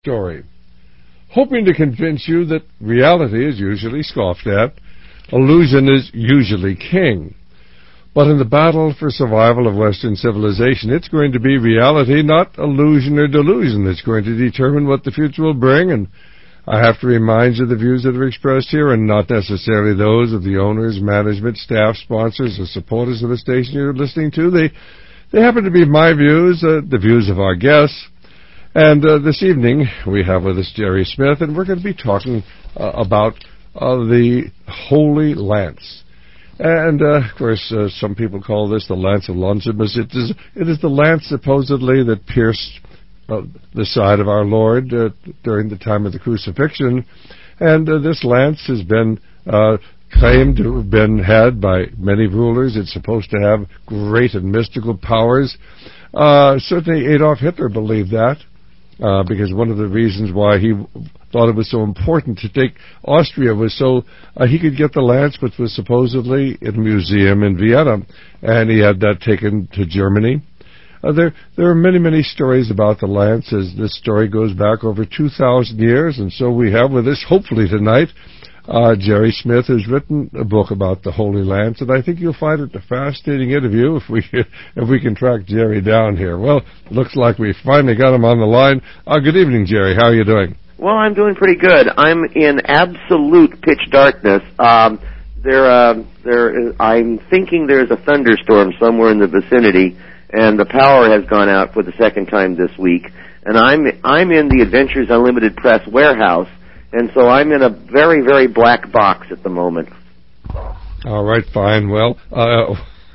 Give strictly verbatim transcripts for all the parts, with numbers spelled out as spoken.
story, hoping to convince you that reality is usually scoffed at, illusion is usually king. But in the battle for survival of Western civilization, it's going to be reality, not illusion or delusion, that's going to determine what the future will bring. And I have to remind you the views that are expressed here are not necessarily those of the owners, management, staff, sponsors, or supporters of the station you're listening to. They, they happen to be my views, uh, the views of our guests. And uh, this evening, we have with us Jerry Smith, and we're going to be talking uh, about uh, the Holy Lance. And, uh, of course, uh, some people call this the Lance of Longimus. It is, it is the lance, supposedly, that pierced uh, the side of our Lord uh, during the time of the crucifixion. And uh, this lance has been uh, claimed to have been had by many rulers. It's supposed to have great and mystical powers. Uh, certainly Adolf Hitler believed that. Uh, because one of the reasons why he thought it was so important to take Austria was so uh, he could get the lance, which was supposedly in a museum in Vienna, and he had that taken to Germany. Uh, there, there are many, many stories about the lance, as this story goes back over two thousand years, and so we have with us, hopefully tonight, Uh, Jerry Smith has written a book about the Holy Lance, and I think you'll find it a fascinating interview if we if we can track Jerry down here. Well, looks like we finally got him on the line. Uh, good evening, Jerry. How are you doing? Well, I'm doing pretty good. I'm in absolute pitch darkness. Um, there, uh, there. Is, I'm thinking there's a thunderstorm somewhere in the vicinity, and the power has gone out for the second time this week. And I'm I'm in the Adventures Unlimited Press warehouse. And so I'm in a very, very black box at the moment. All right, fine. Well, uh,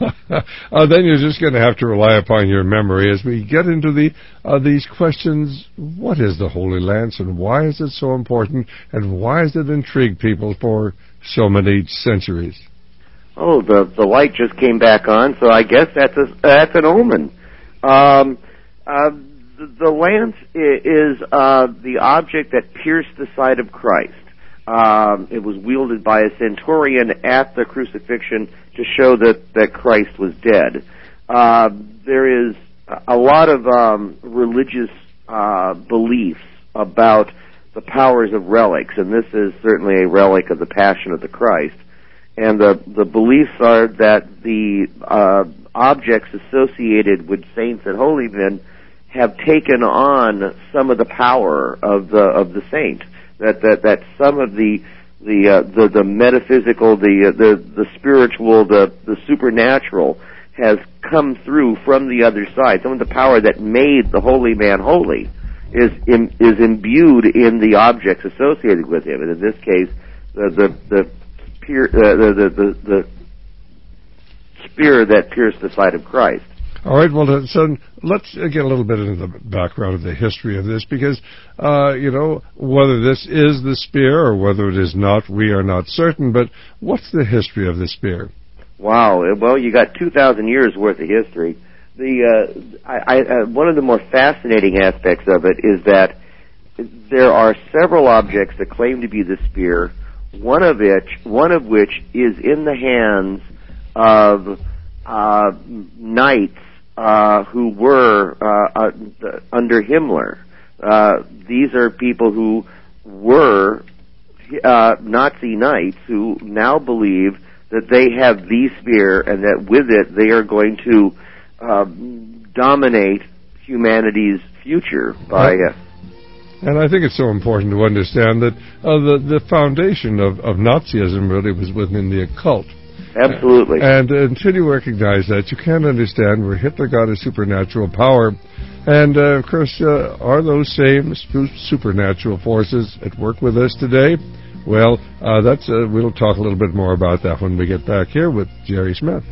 uh, then you're just going to have to rely upon your memory as we get into the uh, these questions. What is the Holy Lance, and why is it so important, and why has it intrigued people for so many centuries? Oh, the the light just came back on, so I guess that's a, that's an omen. Um, uh, The lance is uh, the object that pierced the side of Christ. Um, it was wielded by a centurion at the crucifixion to show that, that Christ was dead. Uh, there is a lot of um, religious uh, beliefs about the powers of relics, and this is certainly a relic of the Passion of the Christ. And the, the beliefs are that the uh, objects associated with saints and holy men have taken on some of the power of the of the saint. That that that some of the the uh, the, the metaphysical, the uh, the the spiritual, the the supernatural has come through from the other side. Some of the power that made the holy man holy is in, is imbued in the objects associated with him. And in this case, the the the pier, uh, the, the the the spear that pierced the side of Christ. All right, well, so let's get a little bit into the background of the history of this, because, uh, you know, whether this is the spear or whether it is not, we are not certain, but what's the history of the spear? Wow, well, you got two thousand years worth of history. The uh, I, I, uh, one of the more fascinating aspects of it is that there are several objects that claim to be the spear, one of which, one of which is in the hands of uh, knights Uh, who were uh, uh, under Himmler. Uh, these are people who were uh, Nazi knights who now believe that they have the spear and that with it they are going to uh, dominate humanity's future by... Uh, and I think it's so important to understand that uh, the, the foundation of, of Nazism really was within the occult. Absolutely. And until you recognize that, you can't understand where Hitler got his supernatural power. And, uh, of course, uh, are those same supernatural forces at work with us today? Well, uh, that's uh, we'll talk a little bit more about that when we get back here with Jerry Smith.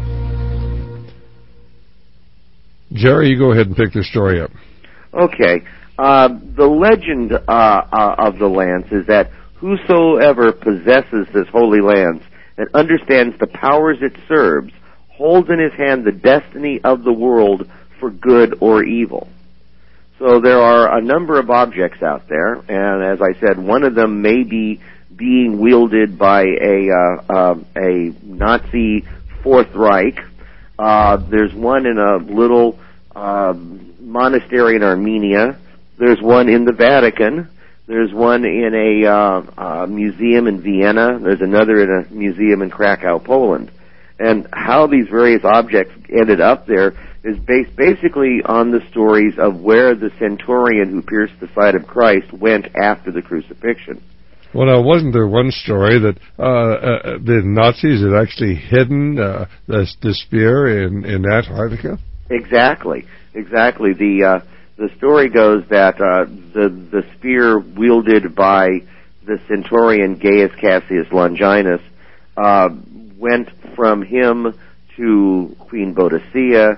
Jerry, you go ahead and pick the story up. Okay. Uh, the legend uh, uh, of the lance is that whosoever possesses this holy lance and understands the powers it serves, holds in his hand the destiny of the world for good or evil. So there are a number of objects out there, and as I said, one of them may be being wielded by a uh, uh, a Nazi Fourth Reich. Uh, there's one in a little uh, monastery in Armenia. There's one in the Vatican. There's one in a uh, uh, museum in Vienna. There's another in a museum in Krakow, Poland. And how these various objects ended up there is based basically on the stories of where the centurion who pierced the side of Christ went after the crucifixion. Well, now, wasn't there one story that uh, uh, the Nazis had actually hidden uh, the, the spear in, in Antarctica? Exactly, exactly. The uh, the story goes that uh, the the spear wielded by the centurion Gaius Cassius Longinus uh, went from him to Queen Boadicea,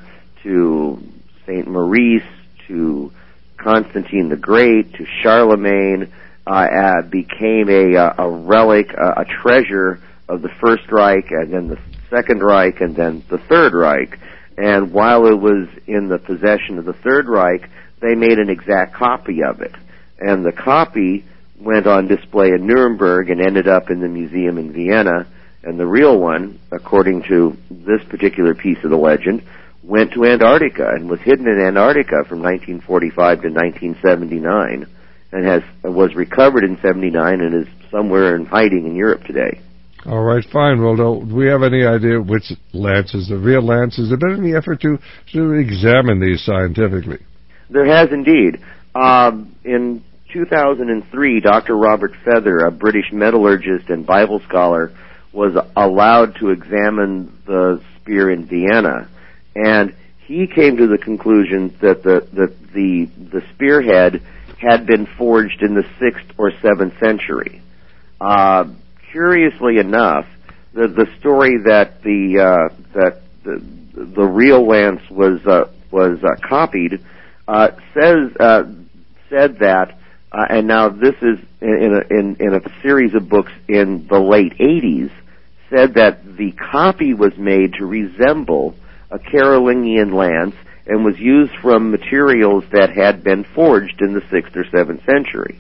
to Saint Maurice, to Constantine the Great, to Charlemagne, uh, uh, became a, a relic, uh, a treasure of the First Reich, and then the Second Reich, and then the Third Reich. And while it was in the possession of the Third Reich, they made an exact copy of it. And the copy went on display in Nuremberg and ended up in the museum in Vienna. And the real one, according to this particular piece of the legend, went to Antarctica and was hidden in Antarctica from nineteen forty-five to nineteen seventy-nine, and has was recovered in seventy-nine and is somewhere in hiding in Europe today. All right, fine. Well, do we have any idea which lance is the real lance? Has there been any effort to, to examine these scientifically? There has indeed. Um, in two thousand three, Doctor Robert Feather, a British metallurgist and Bible scholar, was allowed to examine the spear in Vienna, and he came to the conclusion that the that the the spearhead had been forged in the sixth or seventh century. Uh, curiously enough, the the story that the uh, that the, the real lance was uh, was uh, copied uh, says uh, said that, uh, and now this is in a, in in a series of books in the late eighties, said that the copy was made to resemble a Carolingian lance and was used from materials that had been forged in the sixth or seventh century.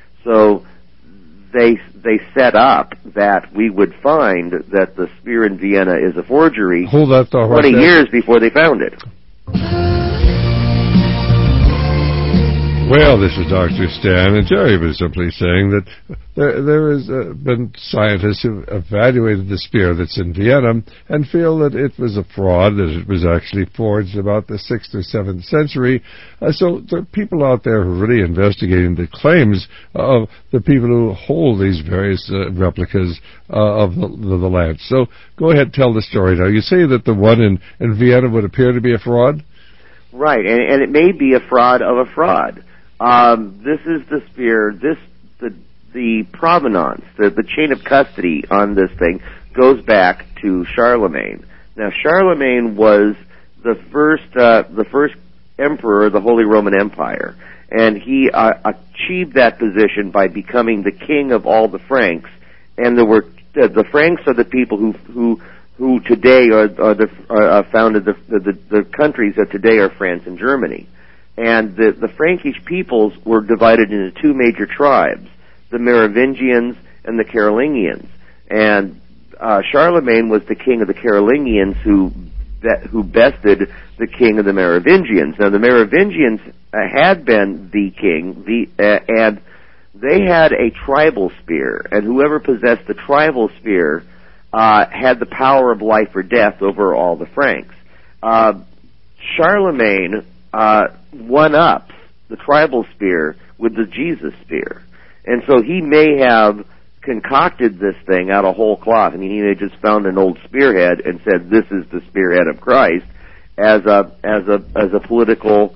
So they they set up that we would find that the spear in Vienna is a forgery Hold that thought right twenty there. years before they found it. Well, this is Doctor Stan, and Jerry was simply saying that there, there has uh, been scientists who evaluated the spear that's in Vienna and feel that it was a fraud, that it was actually forged about the sixth or seventh century. Uh, so there are people out there who are really investigating the claims of the people who hold these various uh, replicas uh, of the, the, the lance. So go ahead and tell the story now. You say that the one in, in Vienna would appear to be a fraud? Right, and, and it may be a fraud of a fraud. Um, this is the spear. This the the provenance, the the chain of custody on this thing goes back to Charlemagne. Now, Charlemagne was the first uh, the first emperor of the Holy Roman Empire, and he uh, achieved that position by becoming the king of all the Franks. And there were uh, the Franks are the people who who who today are, are the uh, founded the, the the countries that today are France and Germany. And the, the Frankish peoples were divided into two major tribes, the Merovingians and the Carolingians. And uh, Charlemagne was the king of the Carolingians who be, who bested the king of the Merovingians. Now, the Merovingians uh, had been the king, the uh, and they had a tribal spear, and whoever possessed the tribal spear uh, had the power of life or death over all the Franks. Uh, Charlemagne Uh, one up the tribal spear with the Jesus spear. And so he may have concocted this thing out of whole cloth. I mean, he may have just found an old spearhead and said, this is the spearhead of Christ, as a, as a, as a political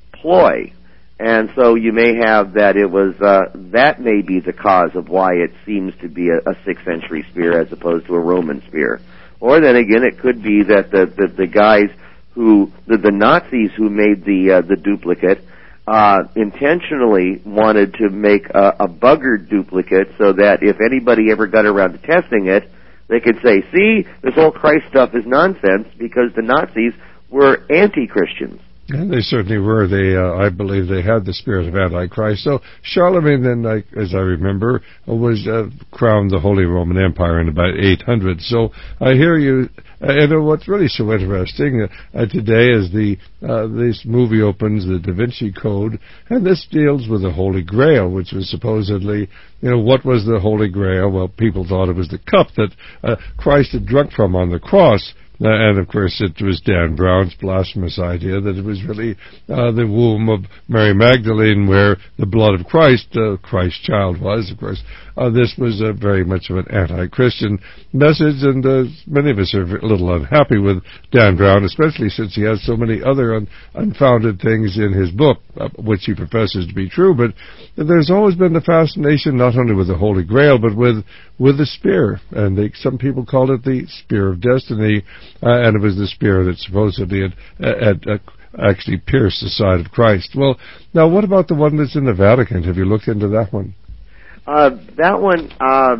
ploy. And so you may have that it was, uh, that may be the cause of why it seems to be a, a sixth century spear as opposed to a Roman spear. Or then again, it could be that the, the, the guys who the, the Nazis who made the uh, the duplicate uh, intentionally wanted to make a, a buggered duplicate so that if anybody ever got around to testing it, they could say, "See, this whole Christ stuff is nonsense," because the Nazis were anti-Christians. And they certainly were. They, uh, I believe, they had the spirit of Antichrist. So Charlemagne, then, like, as I remember, was uh, crowned the Holy Roman Empire in about eight hundred. So I hear you. Uh, and what's really so interesting uh, uh, today is the uh, this movie opens, the Da Vinci Code, and this deals with the Holy Grail, which was supposedly, you know, what was the Holy Grail? Well, people thought it was the cup that uh, Christ had drunk from on the cross. Uh, and, of course, it was Dan Brown's blasphemous idea that it was really uh, the womb of Mary Magdalene where the blood of Christ, uh, Christ's child was, of course. Uh, this was uh, very much of an anti-Christian message, and uh, many of us are a little unhappy with Dan Brown, especially since he has so many other un- unfounded things in his book, uh, which he professes to be true. But there's always been the fascination not only with the Holy Grail, but with with the spear. And they, some people called it the Spear of Destiny, uh, and it was the spear that supposedly had, had, had actually pierced the side of Christ. Well, now what about the one that's in the Vatican? Have you looked into that one? Uh, that one uh,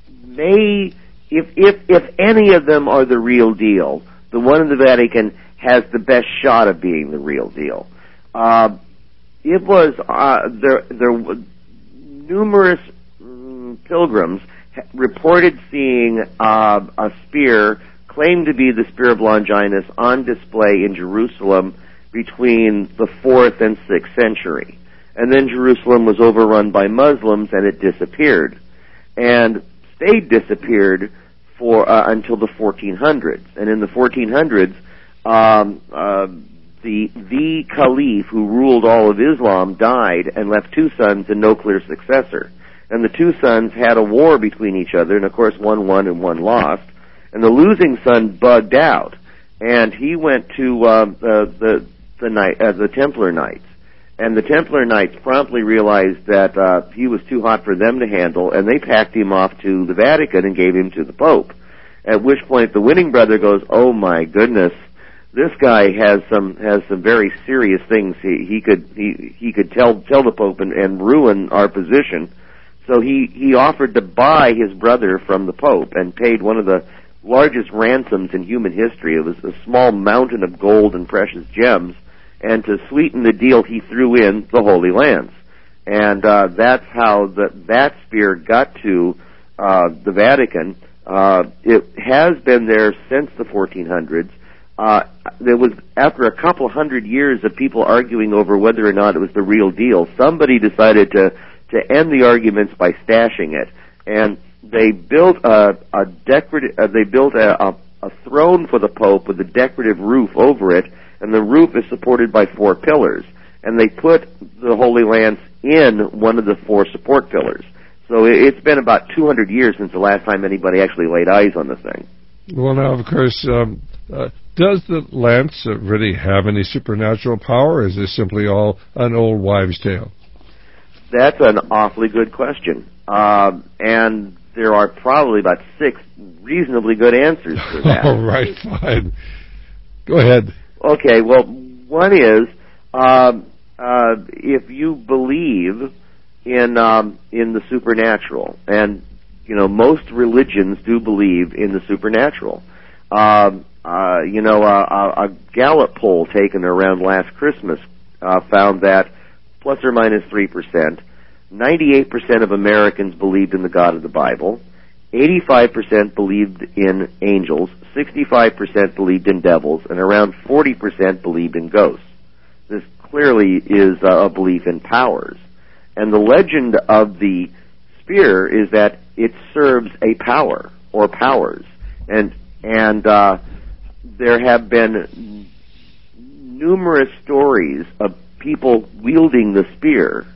may, if if if any of them are the real deal, the one in the Vatican has the best shot of being the real deal. Uh, it was uh, there. There were numerous um, pilgrims reported seeing uh, a spear claimed to be the Spear of Longinus on display in Jerusalem between the fourth and sixth century. And then Jerusalem was overrun by Muslims, and it disappeared, and stayed disappeared for uh, until the fourteen hundreds. And in the fourteen hundreds, um, uh, the the caliph who ruled all of Islam died and left two sons and no clear successor. And the two sons had a war between each other, and of course one won and one lost. And the losing son bugged out, and he went to uh, the the the, night, uh, the Templar Knights. And the Templar Knights promptly realized that uh, he was too hot for them to handle, and they packed him off to the Vatican and gave him to the Pope. At which point the winning brother goes, "Oh my goodness, this guy has some has some very serious things. He he could he he could tell tell the Pope and, and ruin our position." So he he offered to buy his brother from the Pope and paid one of the largest ransoms in human history. It was a small mountain of gold and precious gems. And to sweeten the deal, he threw in the Holy Lance. And uh, that's how the, that spear got to uh, the Vatican. Uh, it has been there since the fourteen hundreds. Uh, there was, after a couple hundred years of people arguing over whether or not it was the real deal, somebody decided to, to end the arguments by stashing it. And they built a, a decorative, uh, they built a, a, a throne for the Pope with a decorative roof over it, and the roof is supported by four pillars. And they put the Holy Lance in one of the four support pillars. So it's been about two hundred years since the last time anybody actually laid eyes on the thing. Well, now, of course, um, uh, does the lance uh, really have any supernatural power, or is this simply all an old wives' tale? That's an awfully good question. Um, and there are probably about six reasonably good answers to that. All right, fine. Go ahead. Okay, well, one is, um, uh, if you believe in um, in the supernatural, and, you know, most religions do believe in the supernatural. Um, uh, you know, uh, a Gallup poll taken around last Christmas uh, found that, plus or minus three percent, ninety-eight percent of Americans believed in the God of the Bible, eighty-five percent believed in angels, sixty-five percent believed in devils, and around forty percent believed in ghosts. This clearly is a belief in powers. And the legend of the spear is that it serves a power, or powers. And and uh, there have been numerous stories of people wielding the spear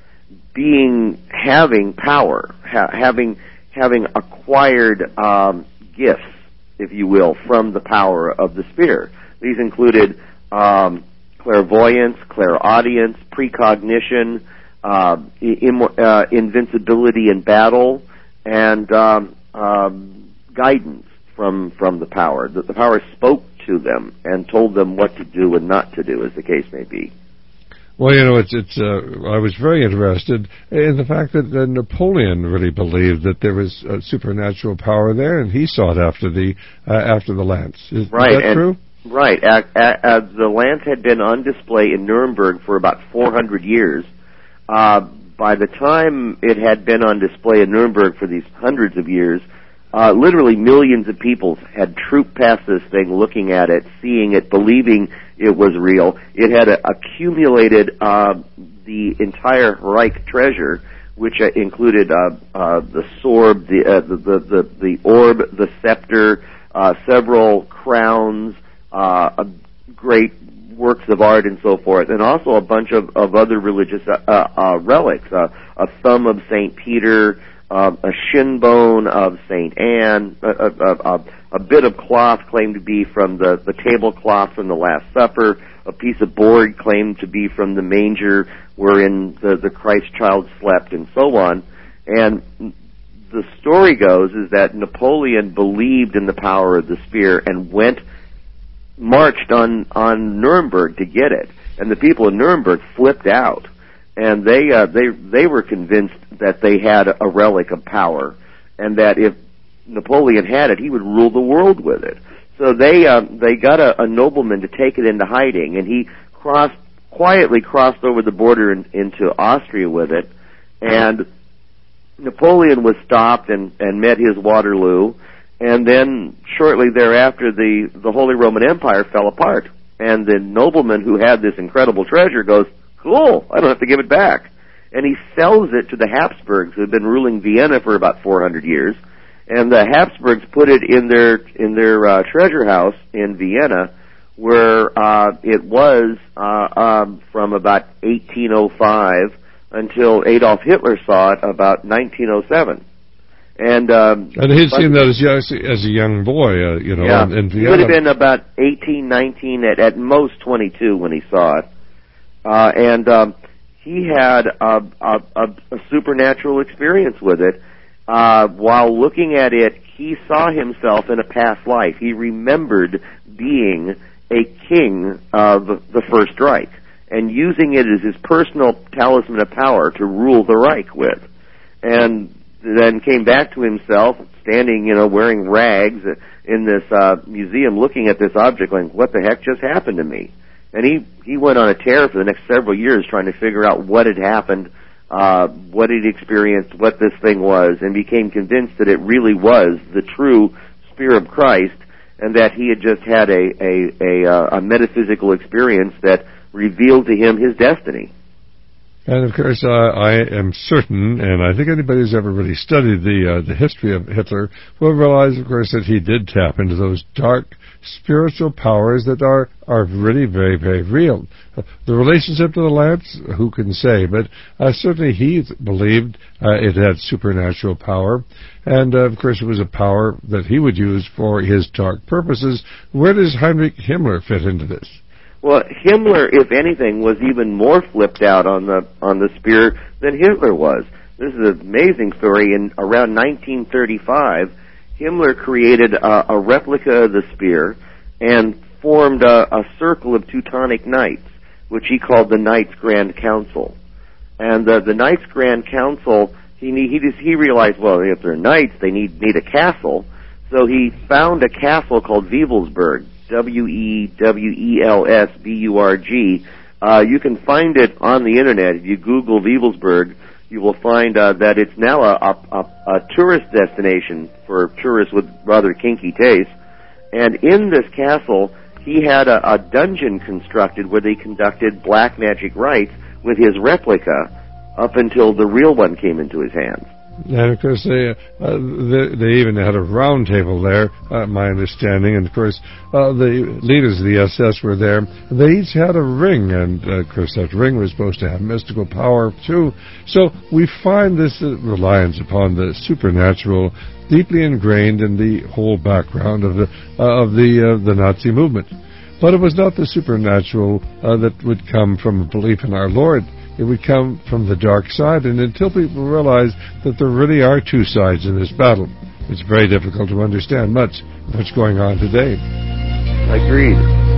being, having power, ha- having having acquired um, gifts, if you will, from the power of the spear. These included um, clairvoyance, clairaudience, precognition, uh, Im- uh, invincibility in battle, and um, um, guidance from from the power. The, the power spoke to them and told them what to do and not to do, as the case may be. Well, you know, it's, it's, uh, I was very interested in the fact that uh, Napoleon really believed that there was uh, supernatural power there, and he sought after the, uh, after the lance. Is, right, is that and, true? Right. Uh, uh, the lance had been on display in Nuremberg for about four hundred years. Uh, by the time it had been on display in Nuremberg for these hundreds of years, uh, literally millions of people had trooped past this thing, looking at it, seeing it, believing it was real. It had uh, accumulated uh, the entire Reich treasure, which uh, included uh, uh, the sword, the, uh, the, the, the, the orb, the scepter, uh, several crowns, uh, a great works of art and so forth, and also a bunch of, of other religious uh, uh, relics, uh, a thumb of Saint Peter, uh, a shin bone of Saint Anne, a, a, a, a bit of cloth claimed to be from the, the tablecloth from the Last Supper, a piece of board claimed to be from the manger wherein the, the Christ child slept, and so on. And the story goes is that Napoleon believed in the power of the spear and went marched on on Nuremberg to get it, and the people in Nuremberg flipped out, and they uh, they they were convinced that they had a relic of power, and that if Napoleon had it, he would rule the world with it. So they uh, they got a, a nobleman to take it into hiding, and he crossed quietly crossed over the border in, into Austria with it, and Napoleon was stopped and, and met his Waterloo. And then shortly thereafter, the, the Holy Roman Empire fell apart. And the nobleman who had this incredible treasure goes, cool, I don't have to give it back. And he sells it to the Habsburgs, who had been ruling Vienna for about four hundred years. And the Habsburgs put it in their in their uh, treasure house in Vienna, where uh, it was uh, um, from about eighteen oh five until Adolf Hitler saw it about nineteen oh seven. And um, and he'd seen that as, young, as a young boy, uh, you know, yeah, in, in Vienna. He would have been about eighteen, nineteen, at, at most twenty-two when he saw it. Uh, and um, he had a, a, a, a supernatural experience with it. Uh, while looking at it, he saw himself in a past life. He remembered being a king of the First Reich and using it as his personal talisman of power to rule the Reich with. And then came back to himself, standing, you know, wearing rags in this uh, museum, looking at this object, going, what the heck just happened to me? And he, he went on a tear for the next several years trying to figure out what had happened, uh, what he'd experienced, what this thing was, and became convinced that it really was the true Spear of Christ, and that he had just had a, a, a, a metaphysical experience that revealed to him his destiny. And of course, uh, I am certain, and I think anybody who's ever really studied the uh, the history of Hitler will realize, of course, that he did tap into those dark spiritual powers that are, are really very, very real. Uh, the relationship to the lance, who can say? But uh, certainly he believed uh, it had supernatural power, and uh, of course it was a power that he would use for his dark purposes. Where does Heinrich Himmler fit into this? Well, Himmler, if anything, was even more flipped out on the on the spear than Hitler was. This is an amazing story. In around nineteen thirty-five, Himmler created a, a replica of the spear and formed a, a circle of Teutonic knights, which he called the Knights Grand Council. And the, the Knights Grand Council, he he just, he realized, well, if they're knights, they need need a castle. So he found a castle called Wewelsburg. W E W E L S B U R G. Uh, you can find it on the internet. If you Google Wewelsburg, you will find uh, that it's now a, a, a tourist destination for tourists with rather kinky tastes. And in this castle, he had a, a dungeon constructed where they conducted black magic rites with his replica up until the real one came into his hands. And of course, they, uh, they they even had a round table there, uh, my understanding. And of course, uh, the leaders of the S S were there. They each had a ring, and uh, of course, that ring was supposed to have mystical power too. So we find this uh, reliance upon the supernatural deeply ingrained in the whole background of the uh, of the uh, the Nazi movement. But it was not the supernatural uh, that would come from a belief in our Lord. It would come from the dark side, and until people realize that there really are two sides in this battle, it's very difficult to understand much of what's going on today. Agreed.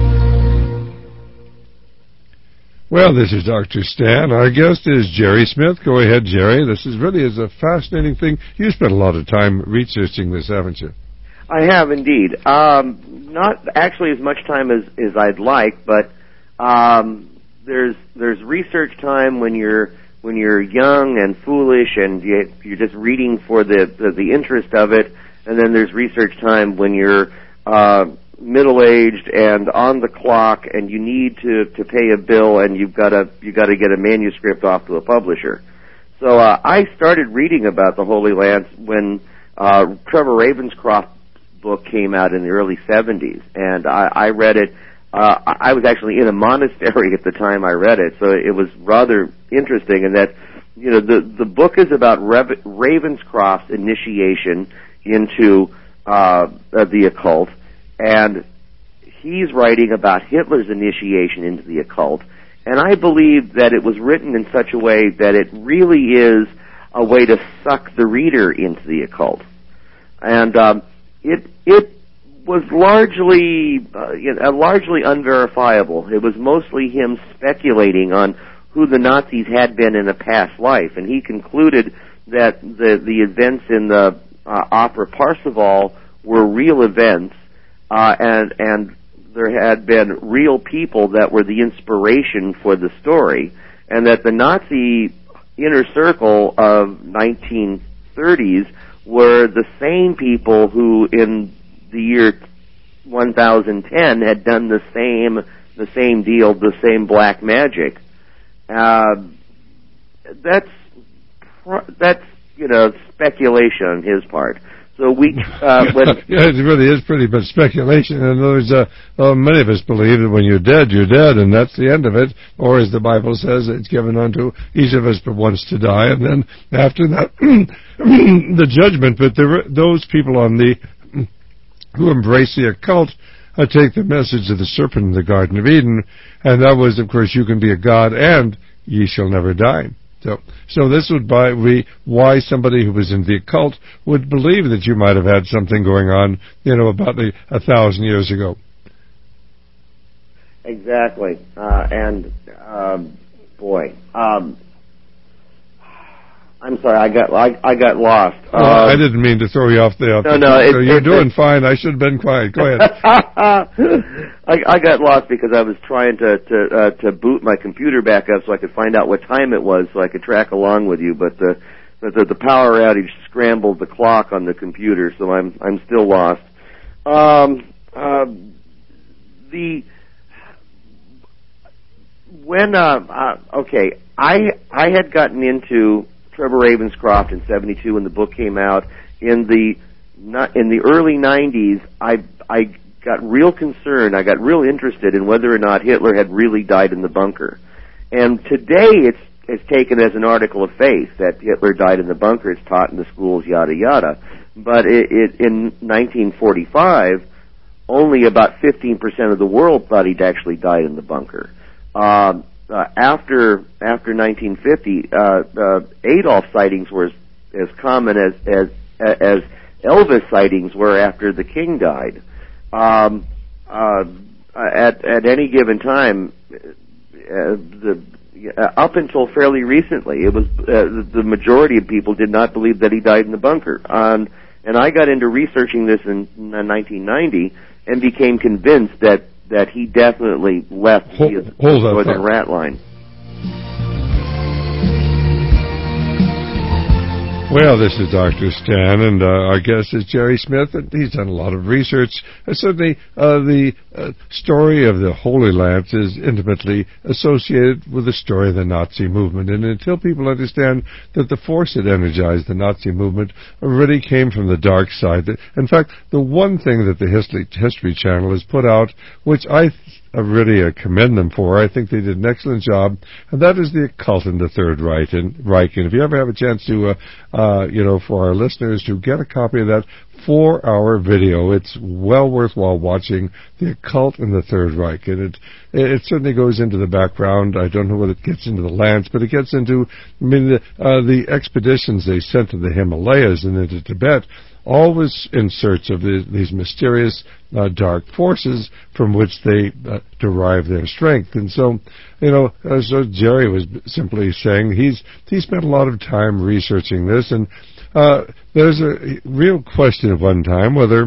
Well, this is Doctor Stan. Our guest is Jerry Smith. Go ahead, Jerry. This is really is a fascinating thing. You spent a lot of time researching this, haven't you? I have indeed. Um, not actually as much time as, as I'd like, but um, there's there's research time when you're when you're young and foolish and you, you're just reading for the, the the interest of it, and then there's research time when you're uh, middle-aged and on the clock, and you need to, to pay a bill, and you've got to you got to get a manuscript off to a publisher. So uh, I started reading about the Holy Lance when uh, Trevor Ravenscroft's book came out in the early seventies, and I, I read it. Uh, I was actually in a monastery at the time I read it, so it was rather interesting in that, you know, the the book is about Rev- Ravenscroft's initiation into uh, the occult, and he's writing about Hitler's initiation into the occult. And I believe that it was written in such a way that it really is a way to suck the reader into the occult. And um, it it was largely uh, you know, largely unverifiable. It was mostly him speculating on who the Nazis had been in a past life, and he concluded that the the events in the uh, opera Parsifal were real events, uh, and and there had been real people that were the inspiration for the story, and that the Nazi inner circle of nineteen thirties were the same people who in the year one thousand ten had done the same the same deal, the same black magic. Uh, that's that's you know speculation on his part. So we, uh, when yeah, it really is pretty much speculation. In other words, uh, well, many of us believe that when you're dead, you're dead, and that's the end of it. Or, as the Bible says, it's given unto each of us but once to die, and then after that, the judgment. But there, those people on the who embrace the occult uh, take the message of the serpent in the Garden of Eden, and that was, of course, you can be a god and ye shall never die. So, so this would be why somebody who was in the occult would believe that you might have had something going on, you know, about a, a thousand years ago. Exactly. Uh, and, um, boy, um, I'm sorry, I got I, I got lost. Oh, um, I didn't mean to throw you off the off No, the no, so it, you're it, doing it, fine. I should have been quiet. Go ahead. I, I got lost because I was trying to to, uh, to boot my computer back up so I could find out what time it was, so I could track along with you. But the the, the power outage scrambled the clock on the computer, so I'm I'm still lost. Um, uh, the when uh, uh, okay, I I had gotten into Trevor Ravenscroft in seventy-two when the book came out. In the in the early nineties, I I got real concerned. I got real interested in whether or not Hitler had really died in the bunker. And today, it's it's taken as an article of faith that Hitler died in the bunker. It's taught in the schools, yada yada. But it, it, in nineteen forty-five, only about fifteen percent of the world thought he'd actually died in the bunker. Um, Uh, after after nineteen fifty, uh, uh, Adolf sightings were as, as common as, as as Elvis sightings were after the King died. Um, uh, at at any given time, uh, the uh, up until fairly recently, it was uh, the majority of people did not believe that he died in the bunker. Um, and I got into researching this in nineteen ninety and became convinced that. that he definitely left hold, the hold Northern up. Rat Line. Well, this is Doctor Stan, and uh, our guest is Jerry Smith, and he's done a lot of research. Uh, certainly, uh, the uh, story of the Holy Lance is intimately associated with the story of the Nazi movement, and until people understand that the force that energized the Nazi movement really came from the dark side. In fact, the one thing that the History, History Channel has put out, which I I really uh, commend them for. I think they did an excellent job, and that is the occult in the Third Reich. And, Reich. and if you ever have a chance to, uh, uh, you know, for our listeners to get a copy of that four-hour video, it's well worthwhile watching the occult in the Third Reich. And it it certainly goes into the background. I don't know whether it gets into the Lance, but it gets into, I mean, the, uh, the expeditions they sent to the Himalayas and into Tibet, always in search of the, these mysterious uh, dark forces from which they uh, derive their strength. And so, you know, as uh, Jerry was simply saying, he's he spent a lot of time researching this, and uh, there's a real question at one time whether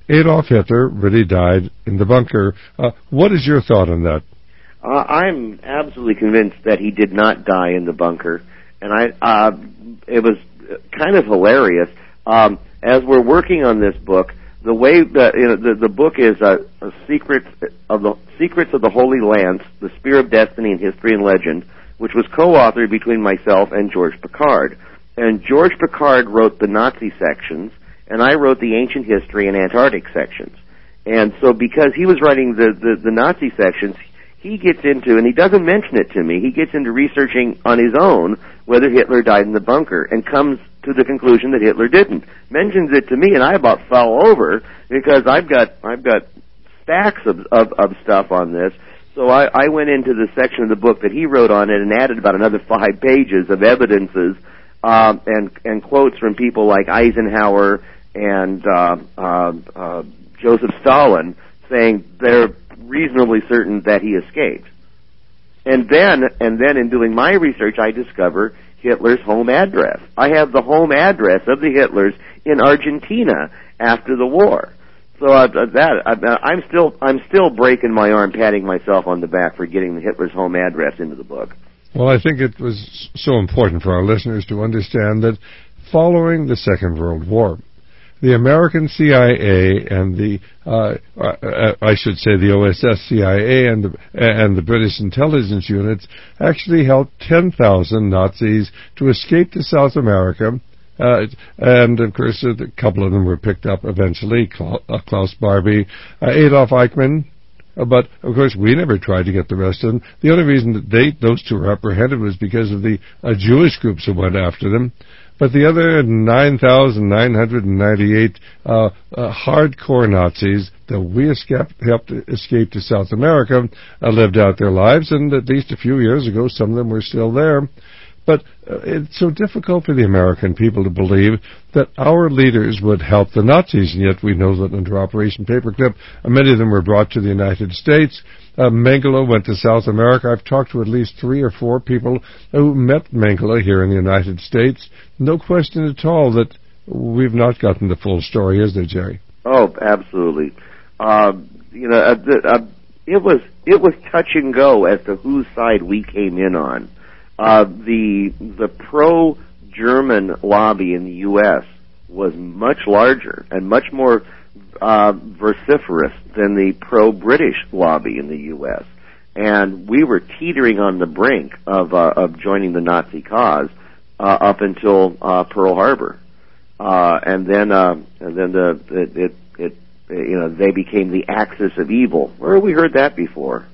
Adolf Hitler really died in the bunker. Uh, what is your thought on that? Uh, I'm absolutely convinced that he did not die in the bunker, and I uh, it was kind of hilarious. Um, as we're working on this book, the way the you know, the, the book is a, a secret of the secrets of the Holy Lance, the Spear of Destiny in History and Legend, which was co-authored between myself and George Picard. And George Picard wrote the Nazi sections, and I wrote the Ancient History and Antarctic sections. And so because he was writing the, the, the Nazi sections, he gets into, and he doesn't mention it to me, he gets into researching on his own whether Hitler died in the bunker, and comes to the conclusion that Hitler didn't. Mentions it to me, and I about fell over, because I've got I've got stacks of, of, of stuff on this. So I, I went into the section of the book that he wrote on it and added about another five pages of evidences um, and and quotes from people like Eisenhower and uh, uh, uh, Joseph Stalin, saying they're reasonably certain that he escaped. And then, and then in doing my research, I discover Hitler's home address. I have the home address of the Hitlers in Argentina after the war. So uh, that uh, I'm still I'm still breaking my arm, patting myself on the back for getting the Hitler's home address into the book. Well, I think it was so important for our listeners to understand that following the Second World War, the American C I A and the, uh, uh, I should say the O S S C I A and the, and the British intelligence units actually helped ten thousand Nazis to escape to South America. Uh, and, of course, a couple of them were picked up eventually, Klaus Barbie, uh, Adolf Eichmann. Uh, but, of course, we never tried to get the rest of them. The only reason that they, those two were apprehended was because of the uh, Jewish groups that went after them. But the other nine thousand nine hundred ninety-eight uh, uh, hardcore Nazis that we escaped, helped escape to South America uh, lived out their lives, and at least a few years ago, some of them were still there. But uh, it's so difficult for the American people to believe that our leaders would help the Nazis, and yet we know that under Operation Paperclip, uh, many of them were brought to the United States. Uh, Mengele went to South America. I've talked to at least three or four people who met Mengele here in the United States. No question at all that we've not gotten the full story, is there, Jerry? Oh, absolutely. Uh, you know, uh, uh, it was it was touch and go as to whose side we came in on. Uh, the the pro-German lobby in the U S was much larger and much more uh, vociferous than the pro-British lobby in the U S And we were teetering on the brink of uh, of joining the Nazi cause uh, up until uh, Pearl Harbor, uh, and then uh, and then the it, it it you know they became the axis of evil. Where have we heard that before?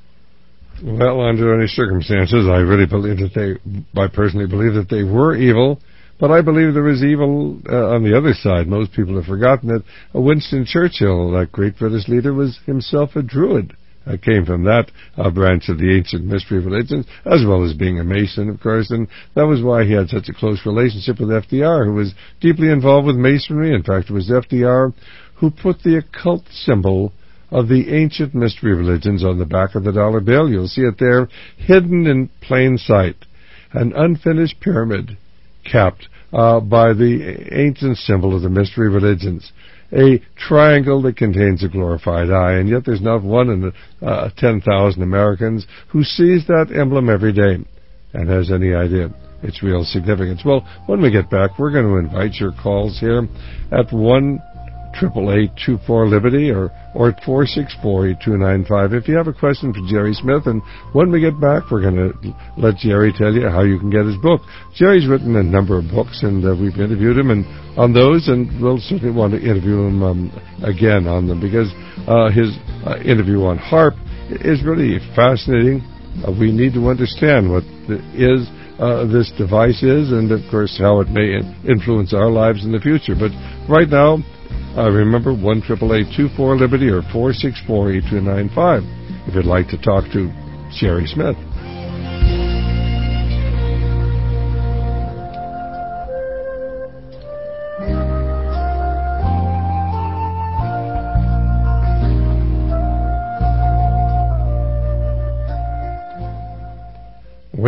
Well, under any circumstances, I really believe that they, I personally believe that they were evil, but I believe there was evil uh, on the other side. Most people have forgotten that Winston Churchill, that great British leader, was himself a Druid. Uh, came from that uh, branch of the ancient mystery religions, as well as being a Mason, of course, and that was why he had such a close relationship with F D R, who was deeply involved with Masonry. In fact, it was F D R who put the occult symbol of the ancient mystery religions on the back of the dollar bill. You'll see it there, hidden in plain sight. An unfinished pyramid capped uh, by the ancient symbol of the mystery religions. A triangle that contains a glorified eye, and yet there's not one in the uh, ten thousand Americans who sees that emblem every day and has any idea its real significance. Well, when we get back, we're going to invite your calls here at one triple eight two four Liberty or or at four six four eight two nine five. If you have a question for Jerry Smith, and when we get back, we're going to let Jerry tell you how you can get his book. Jerry's written a number of books, and uh, we've interviewed him and on those, and we'll certainly want to interview him um, again on them, because uh, his uh, interview on HAARP is really fascinating. Uh, we need to understand what the, is uh, this device is, and of course how it may influence our lives in the future. But right now, Uh, remember, one eight eight eight two four Liberty or four six four eight two nine five if you'd like to talk to Jerry Smith.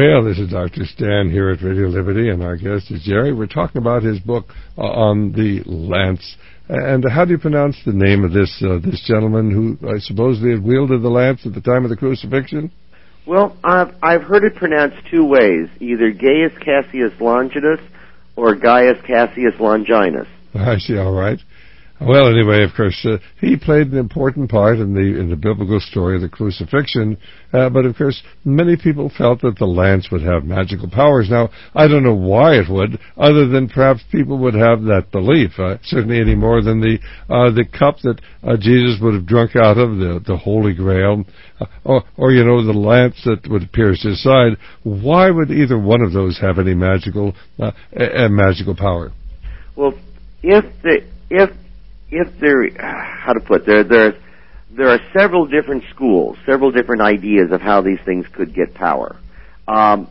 Well, this is Doctor Stan here at Radio Liberty, and our guest is Jerry. We're talking about his book uh, on the lance. And how do you pronounce the name of this uh, this gentleman who uh, supposedly had wielded the lance at the time of the crucifixion? Well, I've, I've heard it pronounced two ways, either Gaius Cassius Longinus or Gaius Cassius Longinus. I see, all right. Well, anyway, of course, uh, he played an important part in the in the biblical story of the crucifixion, uh, but of course, many people felt that the lance would have magical powers. Now, I don't know why it would, other than perhaps people would have that belief, uh, certainly any more than the uh, the cup that uh, Jesus would have drunk out of, the, the Holy Grail, uh, or, or, you know, the lance that would pierce his side. Why would either one of those have any magical uh, a, a magical power? Well, if the if If there, how to put there, there, there are several different schools, several different ideas of how these things could get power. Um,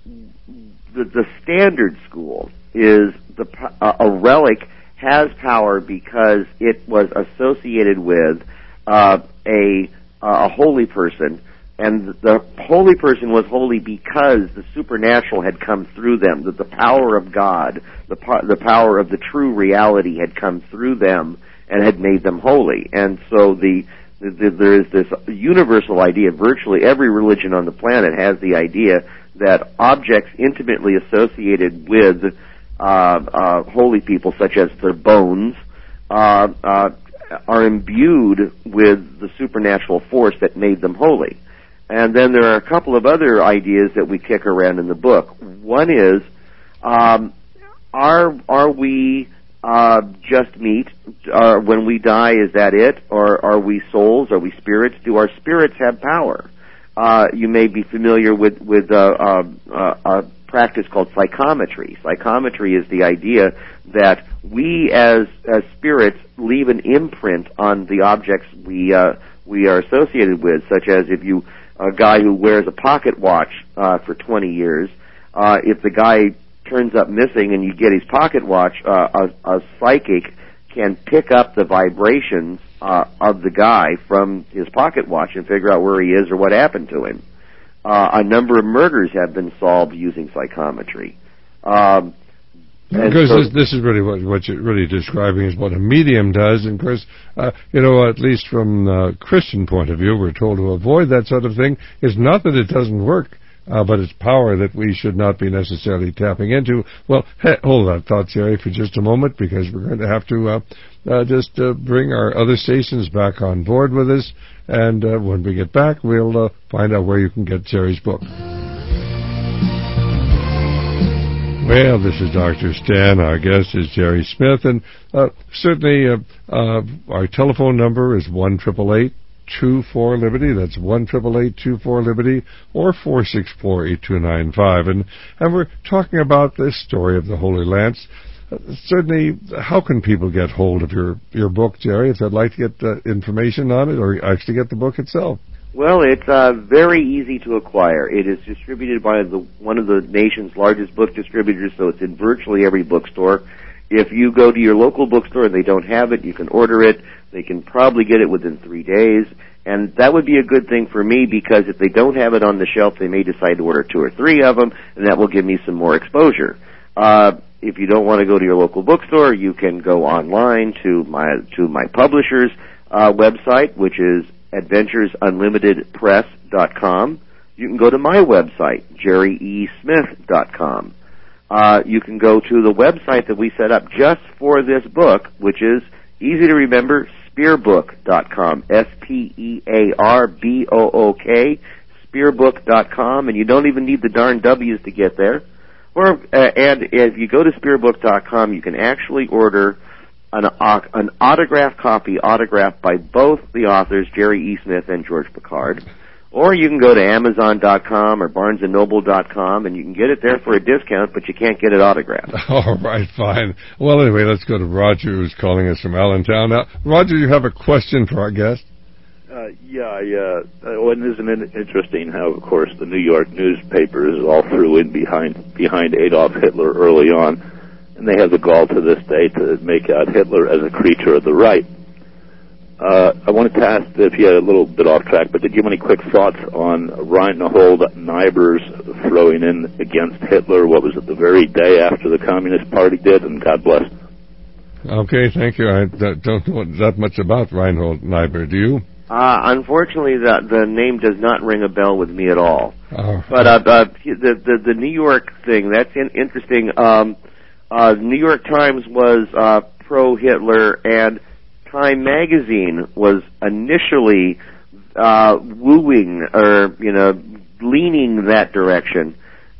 the, the standard school is the uh, a relic has power because it was associated with uh, a a holy person, and the holy person was holy because the supernatural had come through them, that the power of God, the the power of the true reality had come through them and had made them holy. And so the, the, there is this universal idea, virtually every religion on the planet has the idea that objects intimately associated with uh, uh, holy people, such as their bones, uh, uh, are imbued with the supernatural force that made them holy. And then there are a couple of other ideas that we kick around in the book. One is, um, are are we Uh, just meat? Uh, when we die, is that it? Or are we souls? Are we spirits? Do our spirits have power? Uh, you may be familiar with, with uh, uh, uh, a practice called psychometry. Psychometry is the idea that we as, as spirits leave an imprint on the objects we, uh, we are associated with, such as if you, a guy who wears a pocket watch uh, for twenty years, uh, if the guy turns up missing and you get his pocket watch, uh, a, a psychic can pick up the vibrations uh, of the guy from his pocket watch and figure out where he is or what happened to him. Uh, a number of murders have been solved using psychometry. Um, because so, this, this is really what, what you're really describing is what a medium does. And of course, uh, you know, at least from a Christian point of view, we're told to avoid that sort of thing. It's not that it doesn't work, Uh, but it's power that we should not be necessarily tapping into. Well, hey, hold that thought, Jerry, for just a moment, because we're going to have to uh, uh, just uh, bring our other stations back on board with us, and uh, when we get back, we'll uh, find out where you can get Jerry's book. Well, this is Doctor Stan. Our guest is Jerry Smith, and uh, certainly uh, uh, our telephone number is one eight eight eight two four Liberty. That's one eight eight eight two four Liberty, or four six four eight two nine five. And and we're talking about this story of the Holy Lance. Uh, certainly, how can people get hold of your, your book, Jerry, if they'd like to get uh, information on it, or actually get the book itself? Well, it's uh, very easy to acquire. It is distributed by the one of the nation's largest book distributors, so it's in virtually every bookstore. If you go to your local bookstore and they don't have it, you can order it. They can probably get it within three days. And that would be a good thing for me, because if they don't have it on the shelf, they may decide to order two or three of them, and that will give me some more exposure. Uh, if you don't want to go to your local bookstore, you can go online to my to my publisher's uh, website, which is adventures unlimited press dot com. You can go to my website, jerry e smith dot com. Uh, you can go to the website that we set up just for this book, which is easy to remember, spearbook dot com, S P E A R B O O K, spearbook dot com, and you don't even need the darn W's to get there. Or uh, and if you go to spearbook dot com, you can actually order an, uh, an autographed copy, autographed by both the authors, Jerry E. Smith and George Pickard. Or you can go to amazon dot com or barnes and noble dot com, and you can get it there for a discount, but you can't get it autographed. All right, fine. Well, anyway, let's go to Roger, who's calling us from Allentown. Now, Roger, you have a question for our guest? Uh, yeah, yeah. Uh, well, isn't it interesting how, of course, the New York newspapers all threw in behind behind Adolf Hitler early on, and they have the gall to this day to make out Hitler as a creature of the right. Uh, I wanted to ask if you had a little bit off track, but did you have any quick thoughts on Reinhold Niebuhr's throwing in against Hitler? What was it, the very day after the Communist Party did? And God bless. Okay, thank you. I don't know that much about Reinhold Niebuhr. Do you? Uh, unfortunately, the, the name does not ring a bell with me at all. Oh. But uh, uh, the, the the New York thing, that's in, interesting. Um, uh, New York Times was uh, pro-Hitler, and Time magazine was initially uh, wooing or, you know, leaning that direction.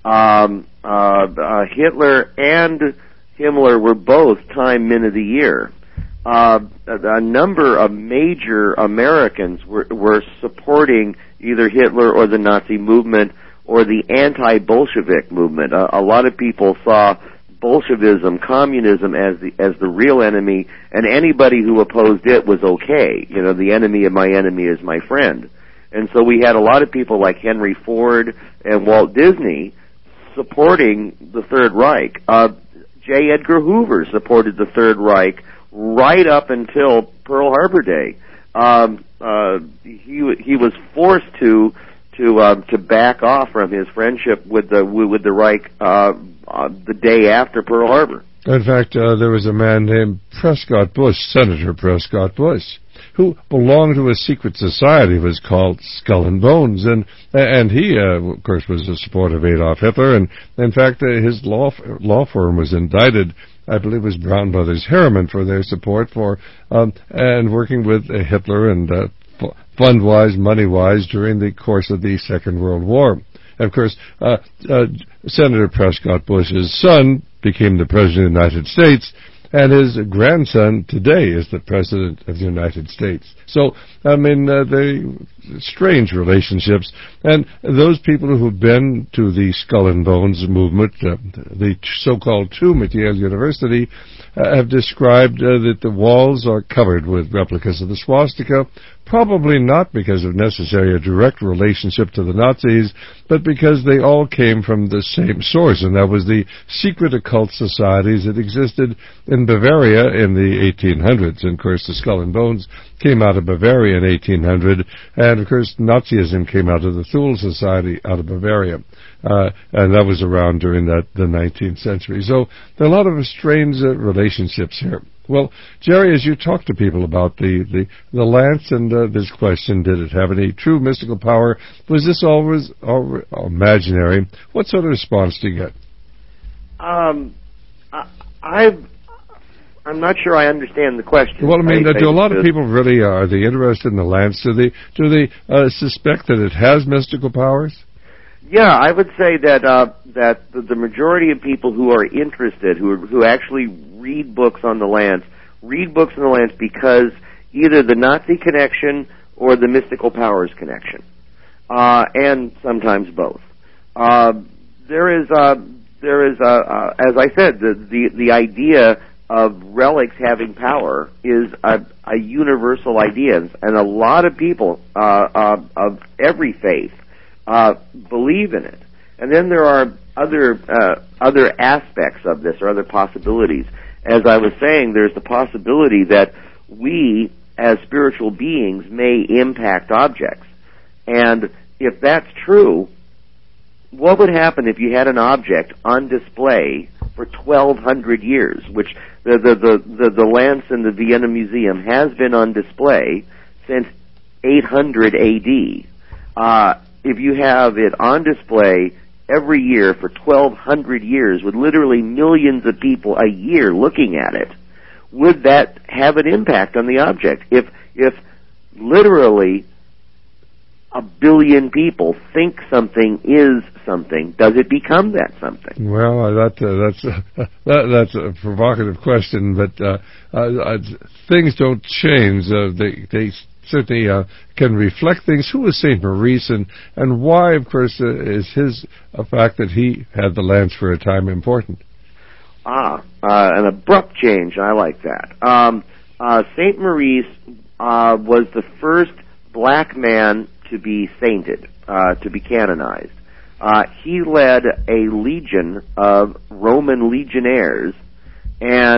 Um, uh, uh, Hitler and Himmler were both Time Men of the Year. Uh, a, a number of major Americans were, were supporting either Hitler or the Nazi movement or the anti-Bolshevik movement. Uh, a lot of people saw Bolshevism, communism as the as the real enemy, and anybody who opposed it was okay. You know, the enemy of my enemy is my friend. And so we had a lot of people like Henry Ford and Walt Disney supporting the Third Reich. Uh, J. Edgar Hoover supported the Third Reich right up until Pearl Harbor Day. Um, uh, he he was forced to to uh, to back off from his friendship with the with the Reich uh, uh, the day after Pearl Harbor. In fact, uh, there was a man named Prescott Bush, Senator Prescott Bush, who belonged to a secret society. It was called Skull and Bones, and and he, uh, of course, was a supporter of Adolf Hitler. And in fact, uh, his law law firm was indicted. I believe it was Brown Brothers Harriman for their support for um, and working with uh, Hitler and uh, fund-wise, money-wise during the course of the Second World War. And of course, uh, uh, Senator Prescott Bush's son became the President of the United States, and his grandson today is the President of the United States. So, I mean, uh, they strange relationships. And those people who've been to the Skull and Bones movement, uh, the so-called tomb at Yale University, uh, have described uh, that the walls are covered with replicas of the swastika, probably not because of necessarily a direct relationship to the Nazis, but because they all came from the same source, and that was the secret occult societies that existed in Bavaria in the eighteen hundreds. And of course, the Skull and Bones came out of Bavaria in eighteen hundred, and of course, Nazism came out of the Thule Society out of Bavaria, uh, and that was around during that the nineteenth century. So there are a lot of strange uh, relationships here. Well, Jerry, as you talk to people about the, the, the lance and uh, this question, did it have any true mystical power? Was this always all imaginary? What sort of response do you get? Um, I, I've, I'm not sure I understand the question. Well, I mean, I, do a lot I, of people really, uh, are they interested in the lance? Do they, do they uh, suspect that it has mystical powers? Yeah, I would say that uh, that the, the majority of people who are interested, who are, who actually read books on the lance, read books on the lance because either the Nazi connection or the mystical powers connection, uh, and sometimes both. Uh, there is, uh, there is, uh, uh, as I said, the, the the idea of relics having power is a, a universal idea, and a lot of people uh, uh, of every faith Uh, believe in it. And then there are other uh, other aspects of this, or other possibilities. As I was saying, there's the possibility that we, as spiritual beings, may impact objects. And if that's true, what would happen if you had an object on display for twelve hundred years, which the the, the, the, the lance in the Vienna Museum has been on display since eight hundred A D? Uh, if you have it on display every year for twelve hundred years with literally millions of people a year looking at it, would that have an impact on the object? If if literally a billion people think something is something, does it become that something? Well, uh, that uh, that's uh, that, that's a provocative question, but uh, uh, things don't change. Uh, they they certainly uh, can reflect things. Who was Saint Maurice, and and why, of course, uh, is his uh, fact that he had the lance for a time important? Ah, uh, an abrupt change. I like that. Um, uh, Saint Maurice uh, was the first black man to be sainted, uh, to be canonized. Uh, he led a legion of Roman legionnaires, and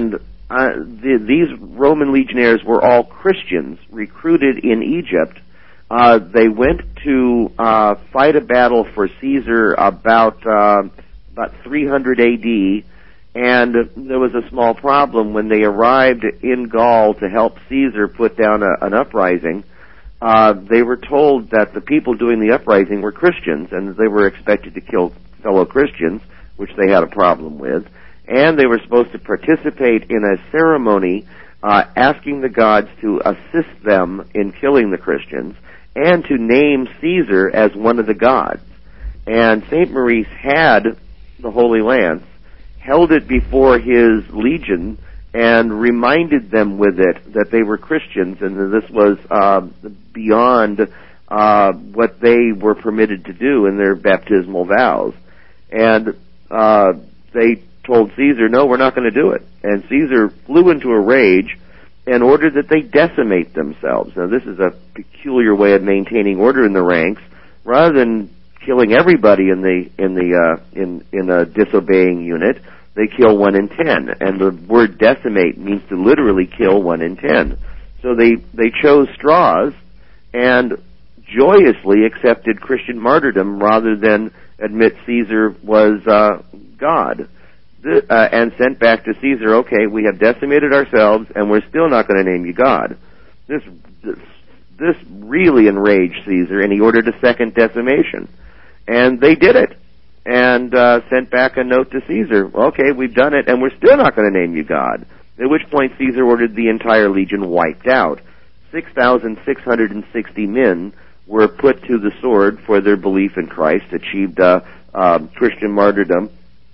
uh, the, these Roman legionnaires were all Christians recruited in Egypt. Uh, they went to uh, fight a battle for Caesar about uh, about three hundred A D, and there was a small problem when they arrived in Gaul to help Caesar put down a, an uprising. Uh, they were told that the people doing the uprising were Christians, and they were expected to kill fellow Christians, which they had a problem with, and they were supposed to participate in a ceremony uh, asking the gods to assist them in killing the Christians, and to name Caesar as one of the gods. And Saint Maurice had the Holy Lance, held it before his legion, and reminded them with it that they were Christians and that this was uh, beyond uh, what they were permitted to do in their baptismal vows. And uh, they told Caesar, no, we're not going to do it. And Caesar flew into a rage and ordered that they decimate themselves. Now, this is a peculiar way of maintaining order in the ranks. Rather than killing everybody in the in the uh, in in a disobeying unit, they kill one in ten, and the word decimate means to literally kill one in ten. So they, they chose straws and joyously accepted Christian martyrdom rather than admit Caesar was uh, God, the, uh, and sent back to Caesar, okay, we have decimated ourselves, and we're still not going to name you God. This, this, this really enraged Caesar, and he ordered a second decimation. And they did it. And uh, sent back a note to Caesar. Okay, we've done it, and we're still not going to name you God. At which point Caesar ordered the entire legion wiped out. six thousand six hundred sixty men were put to the sword for their belief in Christ, achieved uh, uh, Christian martyrdom.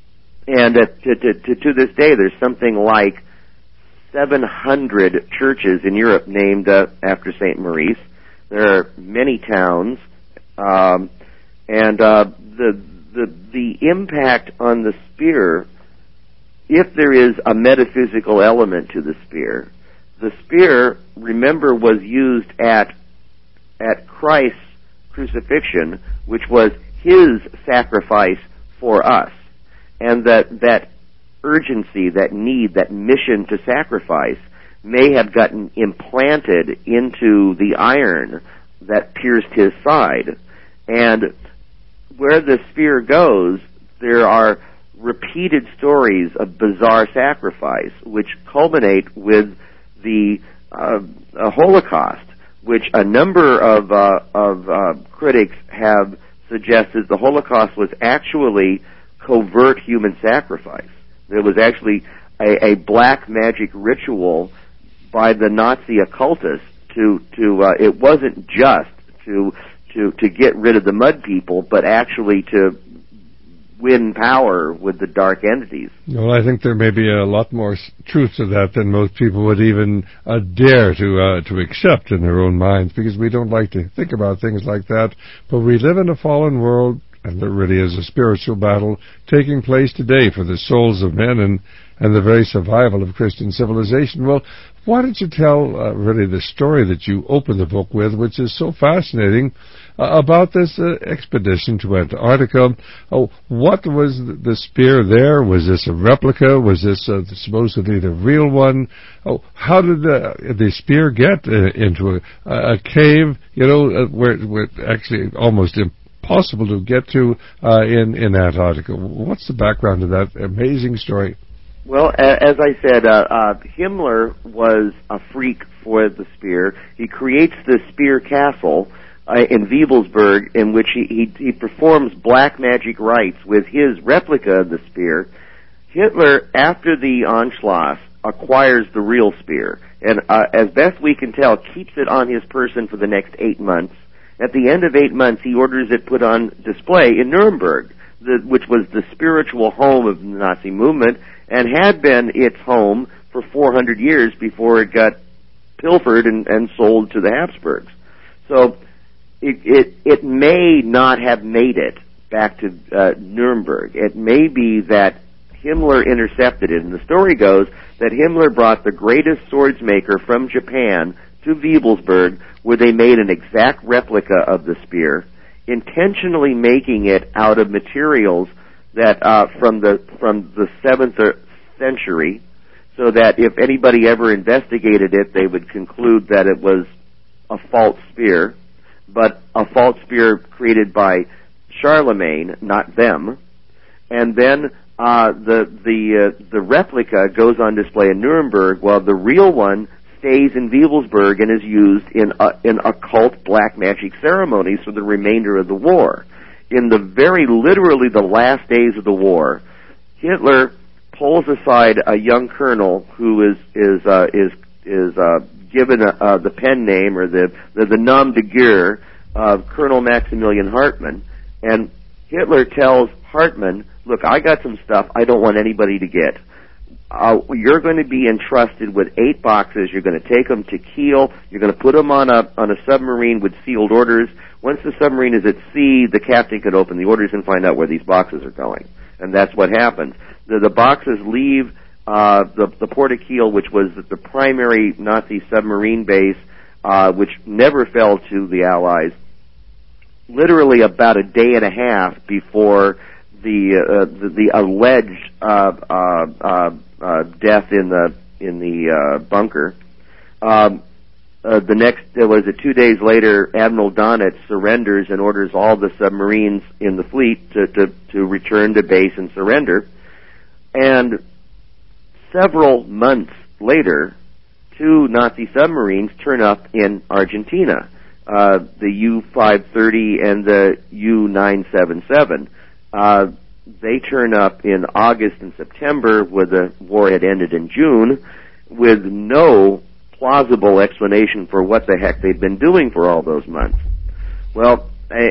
And uh, to, to, to, to this day, there's something like seven hundred churches in Europe named uh, after Saint Maurice. There are many towns, um, and uh, the The, the impact on the spear, if there is a metaphysical element to the spear, the spear, remember, was used at at Christ's crucifixion, which was his sacrifice for us. And that, that urgency, that need, that mission to sacrifice may have gotten implanted into the iron that pierced his side. And where the spear goes, there are repeated stories of bizarre sacrifice, which culminate with the uh, Holocaust, which a number of, uh, of uh, critics have suggested the Holocaust was actually covert human sacrifice. There was actually a, a black magic ritual by the Nazi occultists to, to uh, it wasn't just to to to get rid of the mud people, but actually to win power with the dark entities. Well, I think there may be a lot more truth to that than most people would even uh, dare to uh, to accept in their own minds, because we don't like to think about things like that. But we live in a fallen world, and there really is a spiritual battle taking place today for the souls of men and, and the very survival of Christian civilization. Well, why don't you tell uh, really the story that you open the book with, which is so fascinating, uh, about this uh, expedition to Antarctica? Oh, what was the spear there? Was this a replica? Was this uh, supposedly the real one? Oh, how did the, the spear get uh, into a, a cave, you know, uh, where, where actually almost impossible to get to uh, in, in Antarctica? What's the background to that amazing story? Well, as I said, uh, uh, Himmler was a freak for the spear. He creates the spear castle uh, in Wiebelsburg, in which he, he, he performs black magic rites with his replica of the spear. Hitler, after the Anschluss, acquires the real spear, and uh, as best we can tell, keeps it on his person for the next eight months. At the end of eight months, he orders it put on display in Nuremberg, the, which was the spiritual home of the Nazi movement, and had been its home for four hundred years before it got pilfered and, and sold to the Habsburgs. So it, it, it may not have made it back to uh, Nuremberg. It may be that Himmler intercepted it, and the story goes that Himmler brought the greatest swordsmaker from Japan to Wiebelsburg, where they made an exact replica of the spear, intentionally making it out of materials that uh, from the from the seventh century, so that if anybody ever investigated it, they would conclude that it was a false spear, but a false spear created by Charlemagne, not them. And then uh, the the uh, the replica goes on display in Nuremberg, while the real one stays in Wewelsburg and is used in uh, in occult black magic ceremonies for the remainder of the war. In the very literally the last days of the war, Hitler pulls aside a young colonel who is is uh, is is uh, given a, uh, the pen name or the the, the nom de guerre of Colonel Maximilian Hartmann, and Hitler tells Hartmann, "Look, I got some stuff I don't want anybody to get. Uh, you're going to be entrusted with eight boxes. You're going to take them to Kiel. You're going to put them on a on a submarine with sealed orders. Once the submarine is at sea, the captain can open the orders and find out where these boxes are going." And that's what happens. The, the boxes leave uh, the, the port of Kiel, which was the primary Nazi submarine base, uh, which never fell to the Allies, literally about a day and a half before the uh, the, the alleged uh, uh, uh, uh, death in the in the uh, bunker. Um, uh, the next uh, was it two days later, Admiral Donitz surrenders and orders all the submarines in the fleet to, to to return to base and surrender. And several months later, two Nazi submarines turn up in Argentina, uh, the U five thirty and the U nine seventy-seven. Uh, they turn up in August and September, where the war had ended in June, with no plausible explanation for what the heck they'd been doing for all those months. Well,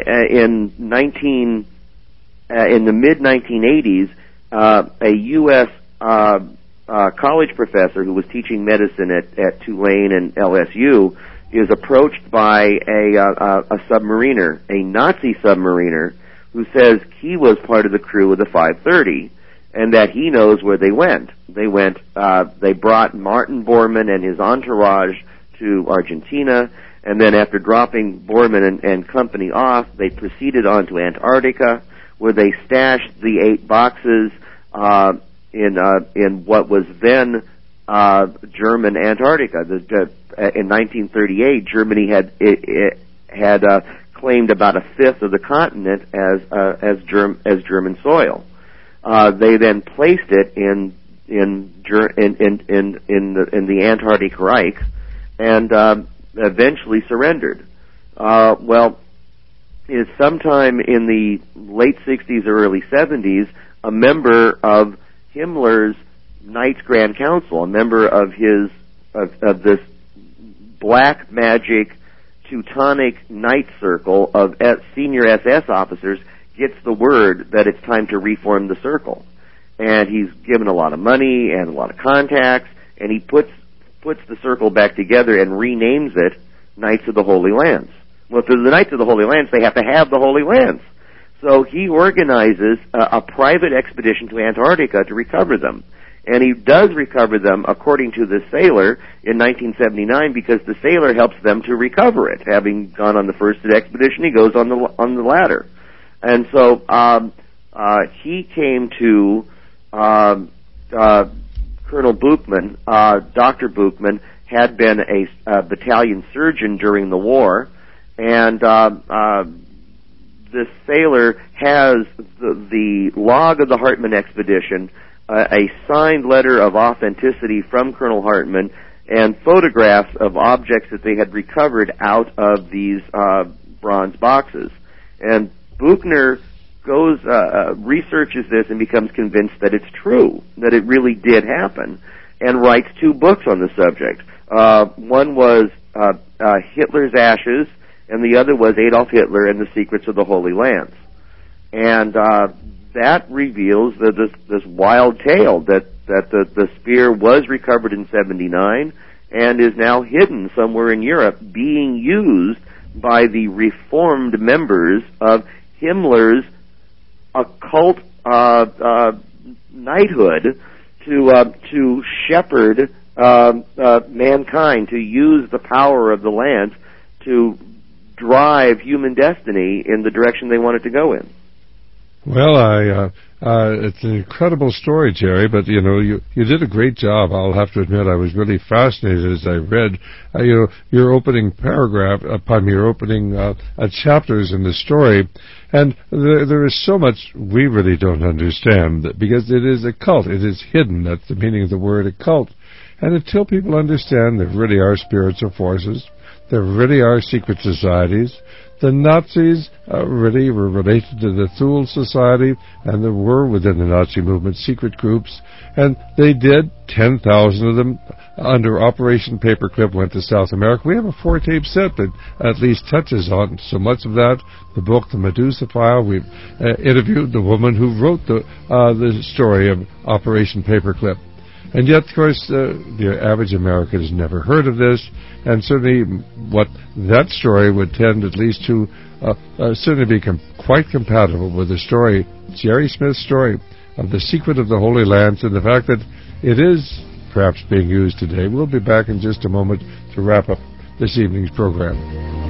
in nineteen, uh, in the mid nineteen eighties, uh, a U S uh, uh, college professor who was teaching medicine at, at Tulane and L S U is approached by a, uh, a submariner, a Nazi submariner, who says he was part of the crew of the five thirty and that he knows where they went. They went, uh, they brought Martin Bormann and his entourage to Argentina, and then after dropping Bormann and, and company off, they proceeded on to Antarctica, where they stashed the eight boxes uh, in uh, in what was then uh, German Antarctica. The, uh, in nineteen thirty-eight, Germany had it, it had uh, claimed about a fifth of the continent as uh, as, Germ- as German soil. Uh, they then placed it in in in in in, in the in the Antarctic Reich, and um, eventually surrendered. Uh, well, is sometime in the late sixties or early seventies, a member of Himmler's Knights Grand Council, a member of his of, of this black magic Teutonic Knight Circle of senior S S officers, gets the word that it's time to reform the circle. And he's given a lot of money and a lot of contacts, and he puts puts the circle back together and renames it Knights of the Holy Lands. Well, if they're the Knights of the Holy Lands, they have to have the Holy Lands. So he organizes a, a private expedition to Antarctica to recover them. And he does recover them, according to the sailor, in nineteen seventy-nine, because the sailor helps them to recover it. Having gone on the first expedition, he goes on the on the latter. And so um, uh, he came to uh, uh, Colonel Buchmann. Uh, Doctor Buchmann had been a, a battalion surgeon during the war, and uh, uh, this sailor has the, the log of the Hartmann expedition, uh, a signed letter of authenticity from Colonel Hartmann, and photographs of objects that they had recovered out of these uh, bronze boxes. And Buchner goes, uh, researches this and becomes convinced that it's true, that it really did happen, and writes two books on the subject. Uh, one was uh, uh, Hitler's Ashes, and the other was Adolf Hitler and the Secrets of the Holy Lands. And uh, that reveals the, this, this wild tale that, that the, the spear was recovered in seventy-nine and is now hidden somewhere in Europe, being used by the reformed members of Himmler's occult uh, uh, knighthood to uh, to shepherd uh, uh, mankind, to use the power of the lands to drive human destiny in the direction they want it to go in. Well, I, uh, uh, it's an incredible story, Jerry, but, you know, you, you did a great job. I'll have to admit I was really fascinated as I read, uh, you know, your opening paragraph, uh, pardon me, your opening, uh, uh, chapters in the story, and there, there is so much we really don't understand, because it is a cult. It is hidden. That's the meaning of the word occult. And until people understand there really are spiritual forces, there really are secret societies. The Nazis uh, really were related to the Thule Society, and there were within the Nazi movement secret groups, and they did, ten thousand of them, under Operation Paperclip, went to South America. We have a four-tape set that at least touches on so much of that. The book, The Medusa File, we've uh, interviewed the woman who wrote the, uh, the story of Operation Paperclip. And yet, of course, uh, the average American has never heard of this, and certainly what that story would tend at least to uh, uh, certainly be com- quite compatible with the story, Jerry Smith's story, of the secret of the Holy Lands and the fact that it is perhaps being used today. We'll be back in just a moment to wrap up this evening's program.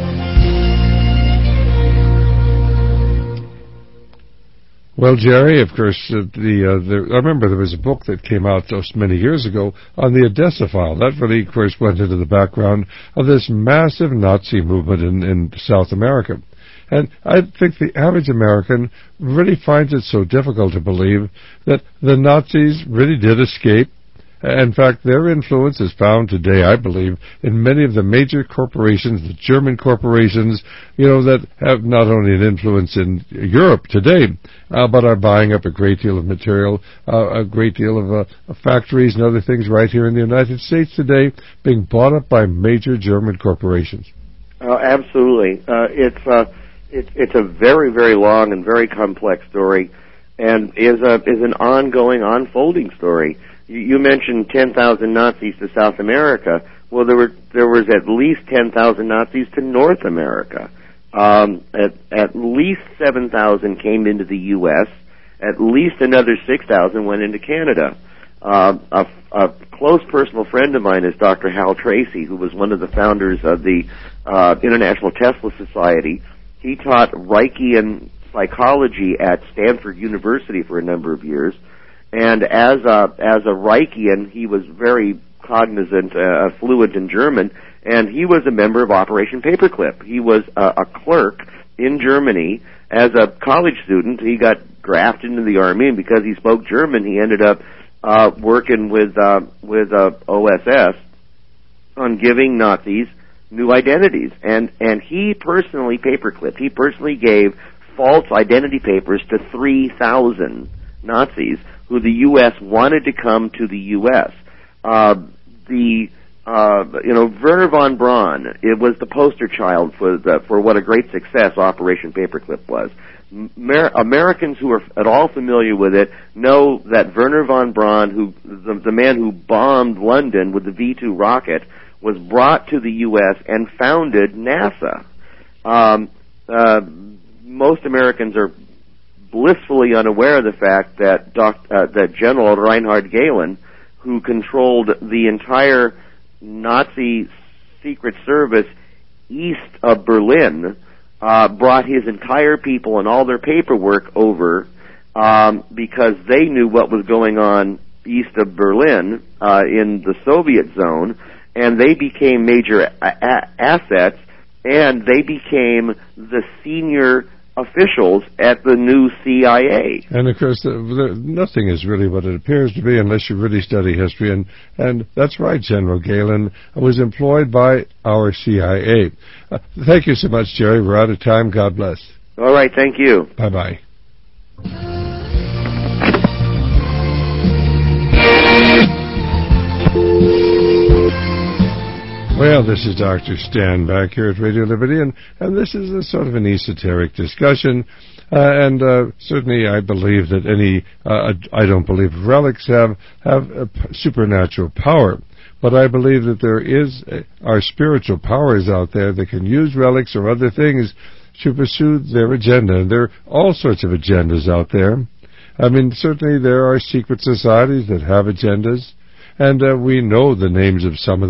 Well, Jerry, of course, uh, the, uh, the I remember there was a book that came out just many years ago on the Odessa File. That really, of course, went into the background of this massive Nazi movement in, in South America. And I think the average American really finds it so difficult to believe that the Nazis really did escape. In fact, their influence is found today, I believe, in many of the major corporations, the German corporations, you know, that have not only an influence in Europe today, uh, but are buying up a great deal of material, uh, a great deal of uh, factories and other things right here in the United States today, being bought up by major German corporations. Uh, absolutely. Uh, it's, uh, it, it's a very, very long and very complex story, and is a is an ongoing, unfolding story. You mentioned ten thousand Nazis to South America. Well, there were there was at least ten thousand Nazis to North America. Um, at at least seven thousand came into the U S. At least another six thousand went into Canada. Uh, a, a close personal friend of mine is Doctor Hal Tracy, who was one of the founders of the uh, International Tesla Society. He taught Reichian psychology at Stanford University for a number of years. And as a, as a Reichian, he was very cognizant, uh, fluent in German, and he was a member of Operation Paperclip. He was a, a clerk in Germany. As a college student, he got drafted into the Army, and because he spoke German, he ended up uh, working with uh, with uh, O S S on giving Nazis new identities. And, and he personally paperclipped. He personally gave false identity papers to three thousand Nazis who the U S wanted to come to the U S. Uh, the, uh, you know, Wernher von Braun, it was the poster child for the, for what a great success Operation Paperclip was. Mer- Americans who are at all familiar with it know that Wernher von Braun, who, the, the man who bombed London with the V two rocket, was brought to the U S and founded NASA. Um, uh, most Americans are blissfully unaware of the fact that doc, uh, that General Reinhard Gehlen, who controlled the entire Nazi secret service east of Berlin, uh, brought his entire people and all their paperwork over um, because they knew what was going on east of Berlin uh, in the Soviet zone, and they became major a- a- assets, and they became the senior officials at the new C I A. And of course, the, the, nothing is really what it appears to be unless you really study history. And, and that's right, General Gehlen was employed by our C I A. Uh, thank you so much, Jerry. We're out of time. God bless. All right. Thank you. Bye-bye. Well, this is Doctor Stan back here at Radio Liberty, and, and this is a sort of an esoteric discussion, uh, and uh, certainly I believe that any, uh, I don't believe relics have, have a p- supernatural power, but I believe that there is, uh, are spiritual powers out there that can use relics or other things to pursue their agenda, and there are all sorts of agendas out there. I mean, certainly there are secret societies that have agendas, and uh, we know the names of some of them.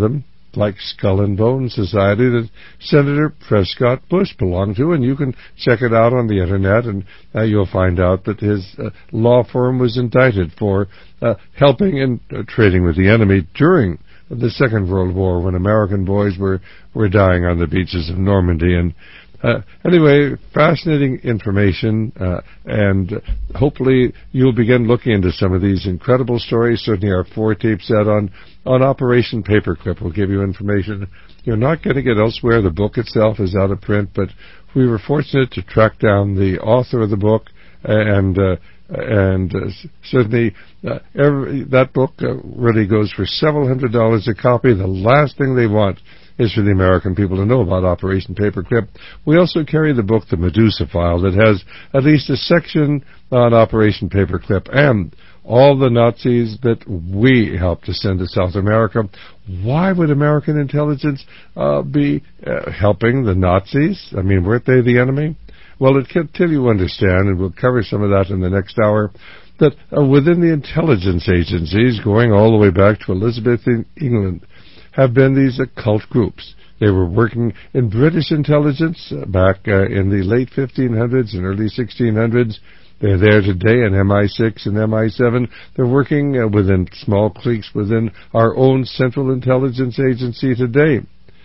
like Skull and Bone Society that Senator Prescott Bush belonged to, and you can check it out on the Internet, and uh, you'll find out that his uh, law firm was indicted for uh, helping and uh, trading with the enemy during the Second World War when American boys were, were dying on the beaches of Normandy. And Uh, anyway, fascinating information, uh, and hopefully you'll begin looking into some of these incredible stories. Certainly our four-tape set on, on Operation Paperclip will give you information you're not getting it elsewhere. The book itself is out of print, but we were fortunate to track down the author of the book, and uh, and uh, certainly uh, every, that book uh, really goes for several hundred dollars a copy. The last thing they want is for the American people to know about Operation Paperclip. We also carry the book, The Medusa File, that has at least a section on Operation Paperclip and all the Nazis that we helped to send to South America. Why would American intelligence uh, be uh, helping the Nazis? I mean, weren't they the enemy? Well, until you understand, and we'll cover some of that in the next hour, that uh, within the intelligence agencies, going all the way back to Elizabethan England, have been these occult groups. They were working in British intelligence uh, back uh, in the late fifteen hundreds and early sixteen hundreds. They're there today in M I six and M I seven. They're working uh, within small cliques within our own Central Intelligence Agency today.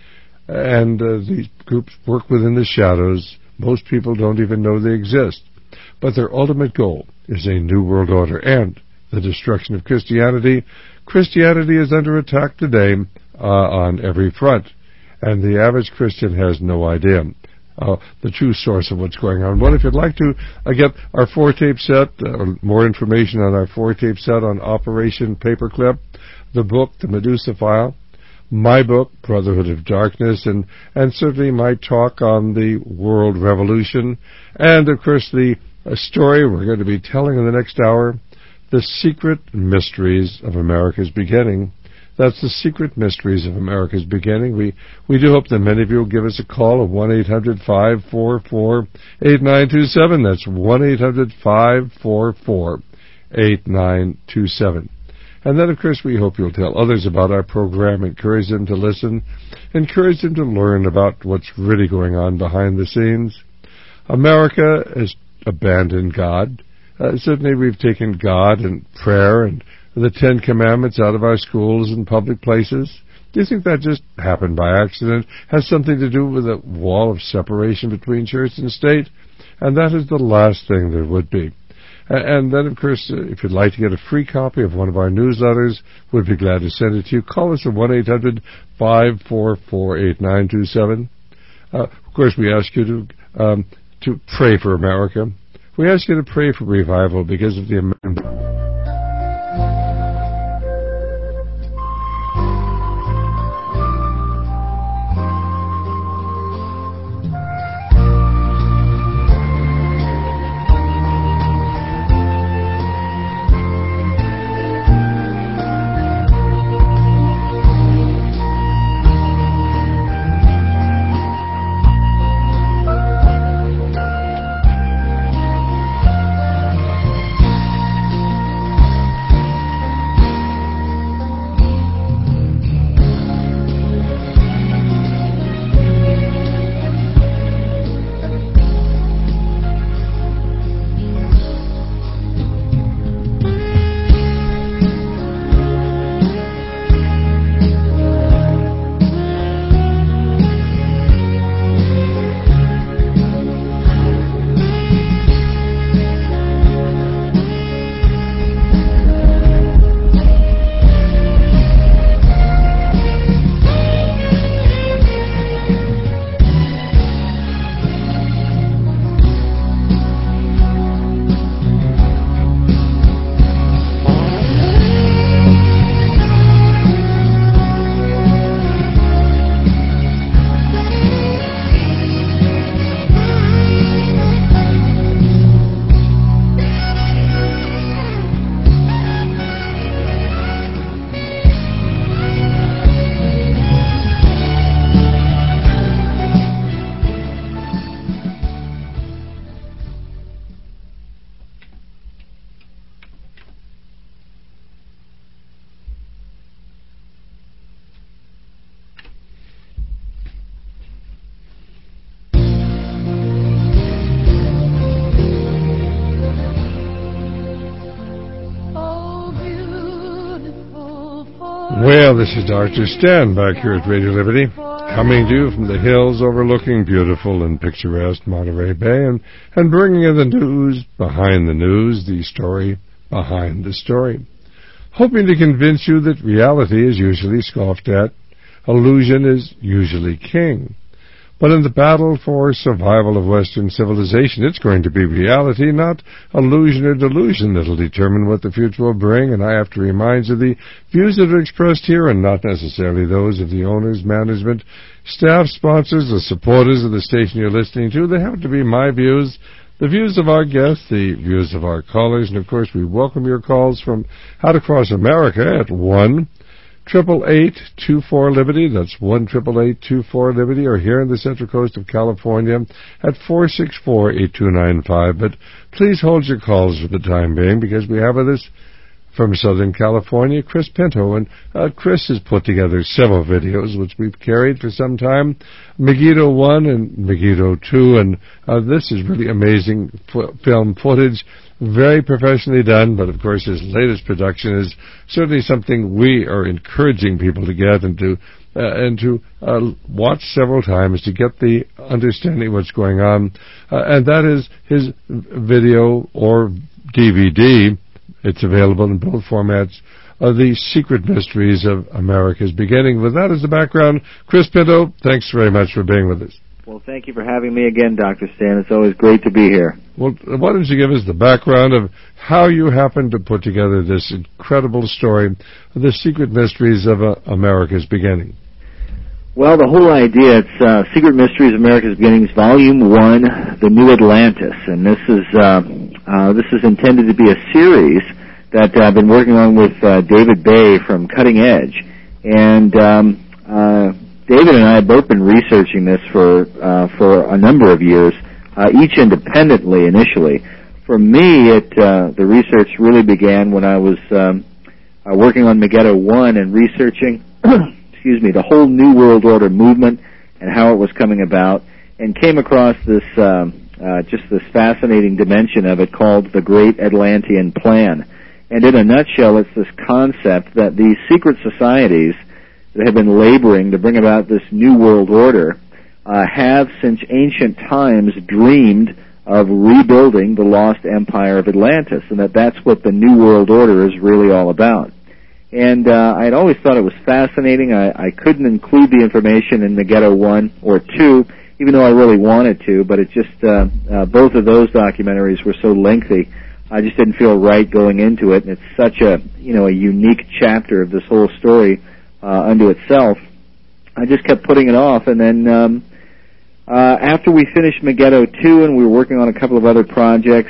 And uh, these groups work within the shadows. Most people don't even know they exist. But their ultimate goal is a new world order and the destruction of Christianity. Christianity is under attack today uh, on every front, and the average Christian has no idea uh, the true source of what's going on. Well, if you'd like to uh, get our four-tape set, uh, more information on our four-tape set on Operation Paperclip, the book, The Medusa File, my book, Brotherhood of Darkness, and, and certainly my talk on the World Revolution, and, of course, the uh, story we're going to be telling in the next hour, The Secret Mysteries of America's Beginning. That's The Secret Mysteries of America's Beginning. We we do hope that many of you will give us a call at one eight hundred five four four eight nine two seven. That's one eight hundred five four four eight nine two seven. And then, of course, we hope you'll tell others about our program, encourage them to listen, encourage them to learn about what's really going on behind the scenes. America has abandoned God. Uh, certainly we've taken God and prayer and the Ten Commandments out of our schools and public places. Do you think that just happened by accident? Has something to do with a wall of separation between church and state? And that is the last thing there would be. And then, of course, if you'd like to get a free copy of one of our newsletters, we'd be glad to send it to you. Call us at one eight hundred five four four eight nine two seven. Uh, of course, we ask you to um, to pray for America. We ask you to pray for revival because of the amendment. Well, this is Doctor Stan back here at Radio Liberty, coming to you from the hills overlooking beautiful and picturesque Monterey Bay, and, and bringing you the news behind the news, the story behind the story. Hoping to convince you that reality is usually scoffed at, illusion is usually king. But in the battle for survival of Western civilization, it's going to be reality, not illusion or delusion, that'll determine what the future will bring. And I have to remind you, the views that are expressed here are not necessarily those of the owners, management, staff, sponsors, or supporters of the station you're listening to. They have to be my views, the views of our guests, the views of our callers. And, of course, we welcome your calls from out across America at one Triple eight two four Liberty. That's one triple eight two four Liberty, or here in the Central Coast of California at four six four eight two nine five. But please hold your calls for the time being, because we have with us from Southern California, Chris Pinto, and uh, Chris has put together several videos which we've carried for some time, Megiddo one and Megiddo two, and uh, this is really amazing f- film footage, very professionally done, but of course his latest production is certainly something we are encouraging people to get and to uh, and to uh, watch several times to get the understanding of what's going on, uh, and that is his video or D V D. It's available in both formats, uh, The Secret Mysteries of America's Beginning. With that as the background, Chris Pinto, thanks very much for being with us. Well, thank you for having me again, Doctor Stan. It's always great to be here. Well, why don't you give us the background of how you happened to put together this incredible story, The Secret Mysteries of uh, America's Beginning? Well, the whole idea, it's uh, Secret Mysteries of America's Beginnings, Volume one, The New Atlantis. And this is uh, uh, this is intended to be a series that uh, I've been working on with uh, David Bay from Cutting Edge. And um, uh, David and I have both been researching this for uh, for a number of years, uh, each independently initially. For me, it uh, the research really began when I was um, uh, working on Megiddo one and researching excuse me, the whole New World Order movement and how it was coming about, and came across this um, uh, just this fascinating dimension of it called the Great Atlantean Plan. And in a nutshell, it's this concept that these secret societies that have been laboring to bring about this New World Order uh, have, since ancient times, dreamed of rebuilding the lost empire of Atlantis, and that that's what the New World Order is really all about. And uh, I'd always thought it was fascinating. I, I couldn't include the information in Megiddo one or two, even though I really wanted to, but it just, uh, uh, both of those documentaries were so lengthy, I just didn't feel right going into it, and it's such a, you know, a unique chapter of this whole story uh, unto itself. I just kept putting it off, and then um, uh, after we finished Megiddo two and we were working on a couple of other projects,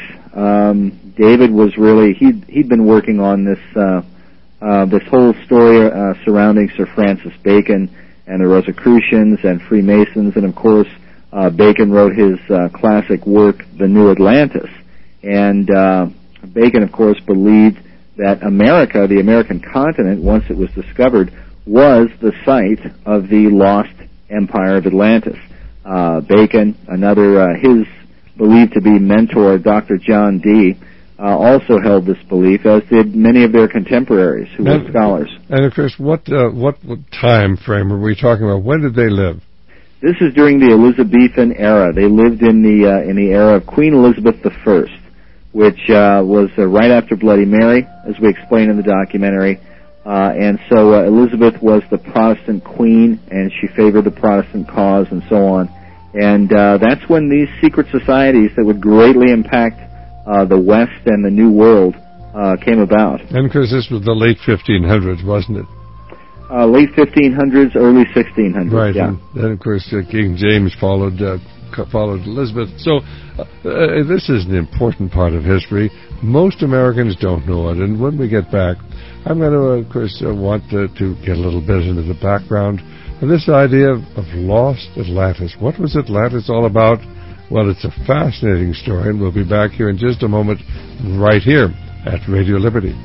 um, David was really, he'd, he'd been working on this uh, Uh, this whole story uh, surrounding Sir Francis Bacon and the Rosicrucians and Freemasons, and of course uh, Bacon wrote his uh, classic work, The New Atlantis. And uh, Bacon, of course, believed that America, the American continent, once it was discovered, was the site of the lost empire of Atlantis. Uh, Bacon, another, uh, his believed to be mentor, Doctor John Dee, Uh, also held this belief, as did many of their contemporaries who and, were scholars. And of course, what, uh, what what time frame are we talking about? When did they live? This is during the Elizabethan era. They lived in the uh, in the era of Queen Elizabeth the First, which uh, was uh, right after Bloody Mary, as we explain in the documentary. Uh, and so uh, Elizabeth was the Protestant queen, and she favored the Protestant cause, and so on. And uh, that's when these secret societies that would greatly impact Uh, the West and the New World uh, came about. And of course, this was the late fifteen hundreds, wasn't it? Uh, late fifteen hundreds, early sixteen hundreds. Right. Yeah. And then, of course, uh, King James followed uh, followed Elizabeth. So uh, uh, this is an important part of history. Most Americans don't know it. And when we get back, I'm going to, uh, of course, uh, want to, to get a little bit into the background of this idea of, of lost Atlantis. What was Atlantis all about? Well, it's a fascinating story, and we'll be back here in just a moment, right here at Radio Liberty.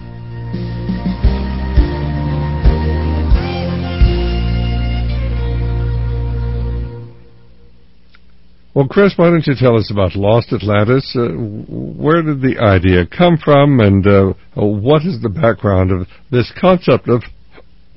Well, Chris, why don't you tell us about Lost Atlantis? Uh, where did the idea come from, and uh, what is the background of this concept of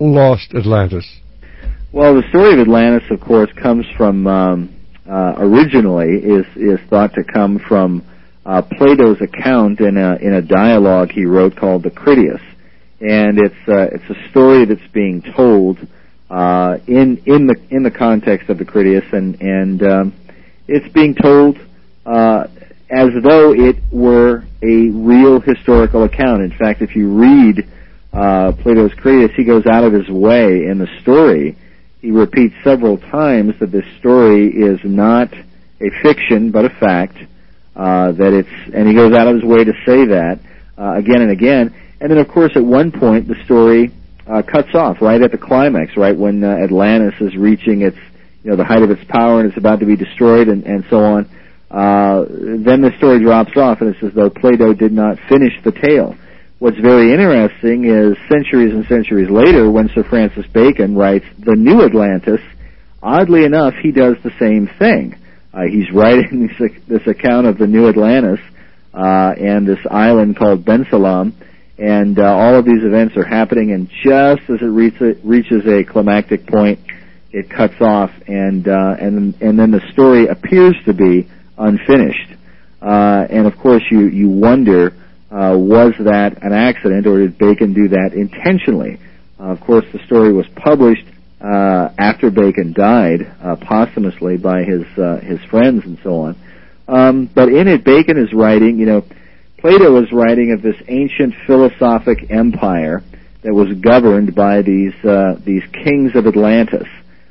lost Atlantis? Well, the story of Atlantis, of course, comes from, um, uh, originally, is, is thought to come from uh, Plato's account in a, in a dialogue he wrote called the Critias. And it's, uh, it's a story that's being told uh, in, in, the, in the context of the Critias, and, and um, it's being told uh, as though it were a real historical account. In fact, if you read uh, Plato's Critias, he goes out of his way in the story. He repeats several times that this story is not a fiction but a fact. Uh, that it's, and he goes out of his way to say that uh, again and again. And then, of course, at one point the story uh, cuts off right at the climax, right when uh, Atlantis is reaching its, you know, the height of its power and it's about to be destroyed, and, and so on. Uh, then the story drops off, and it's as though Plato did not finish the tale. What's very interesting is centuries and centuries later, when Sir Francis Bacon writes The New Atlantis, oddly enough, he does the same thing. Uh, he's writing this, this account of the New Atlantis uh, and this island called Bensalam, and uh, all of these events are happening, and just as it reach, reaches a climactic point, it cuts off, and uh, and and then the story appears to be unfinished. Uh, and of course, you you wonder, uh, was that an accident, or did Bacon do that intentionally? Uh, of course, the story was published uh, after Bacon died, uh, posthumously by his uh, his friends and so on. Um, but in it, Bacon is writing, you know, Plato is writing of this ancient philosophic empire that was governed by these uh, these kings of Atlantis.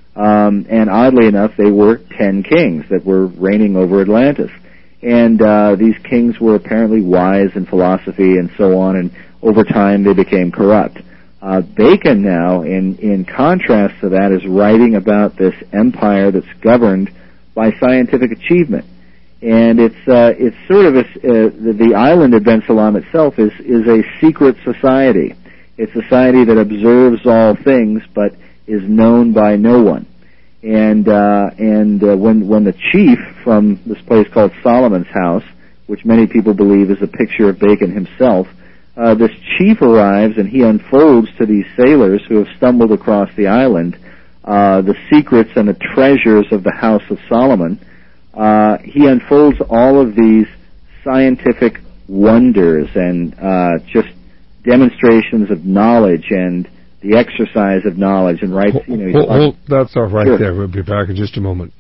Um, and oddly enough, they were ten kings that were reigning over Atlantis. And uh, these kings were apparently wise in philosophy and so on, and over time they became corrupt. Uh, Bacon now, in, in contrast to that, is writing about this empire that's governed by scientific achievement. And it's uh, it's sort of a, uh, the, the island of Bensalam itself is, is a secret society. It's a society that observes all things, but is known by no one. And uh, and uh, when when the chief from this place called Solomon's House, which many people believe is a picture of Bacon himself, uh, this chief arrives and he unfolds to these sailors who have stumbled across the island uh, the secrets and the treasures of the House of Solomon. Uh, he unfolds all of these scientific wonders and uh, just demonstrations of knowledge and the exercise of knowledge, and writes, you know... Hold, hold, that's all right sure. there. We'll be back in just a moment.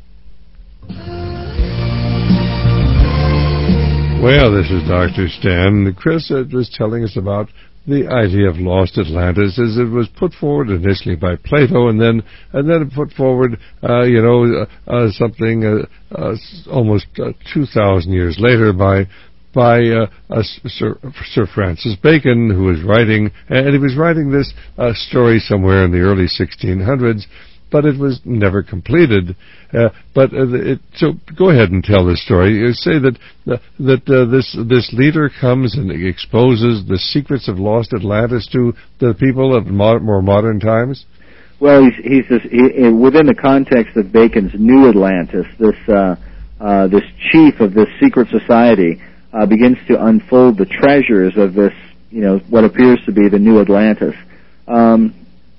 Well, this is Doctor Stan. Chris uh, was telling us about the idea of lost Atlantis as it was put forward initially by Plato, and then and then put forward, uh, you know, uh, uh, something uh, uh, almost uh, two thousand years later by by uh, uh, Sir, Sir Francis Bacon, who was writing, and he was writing this uh, story somewhere in the early sixteen hundreds, but it was never completed. Uh, but uh, it, so go ahead and tell this story. You say that uh, that uh, this this leader comes and exposes the secrets of lost Atlantis to the people of mod- more modern times. Well, he's, he's this, he, within the context of Bacon's New Atlantis, this uh, uh, this chief of this secret society uh, begins to unfold the treasures of this, you know, what appears to be the New Atlantis. Um,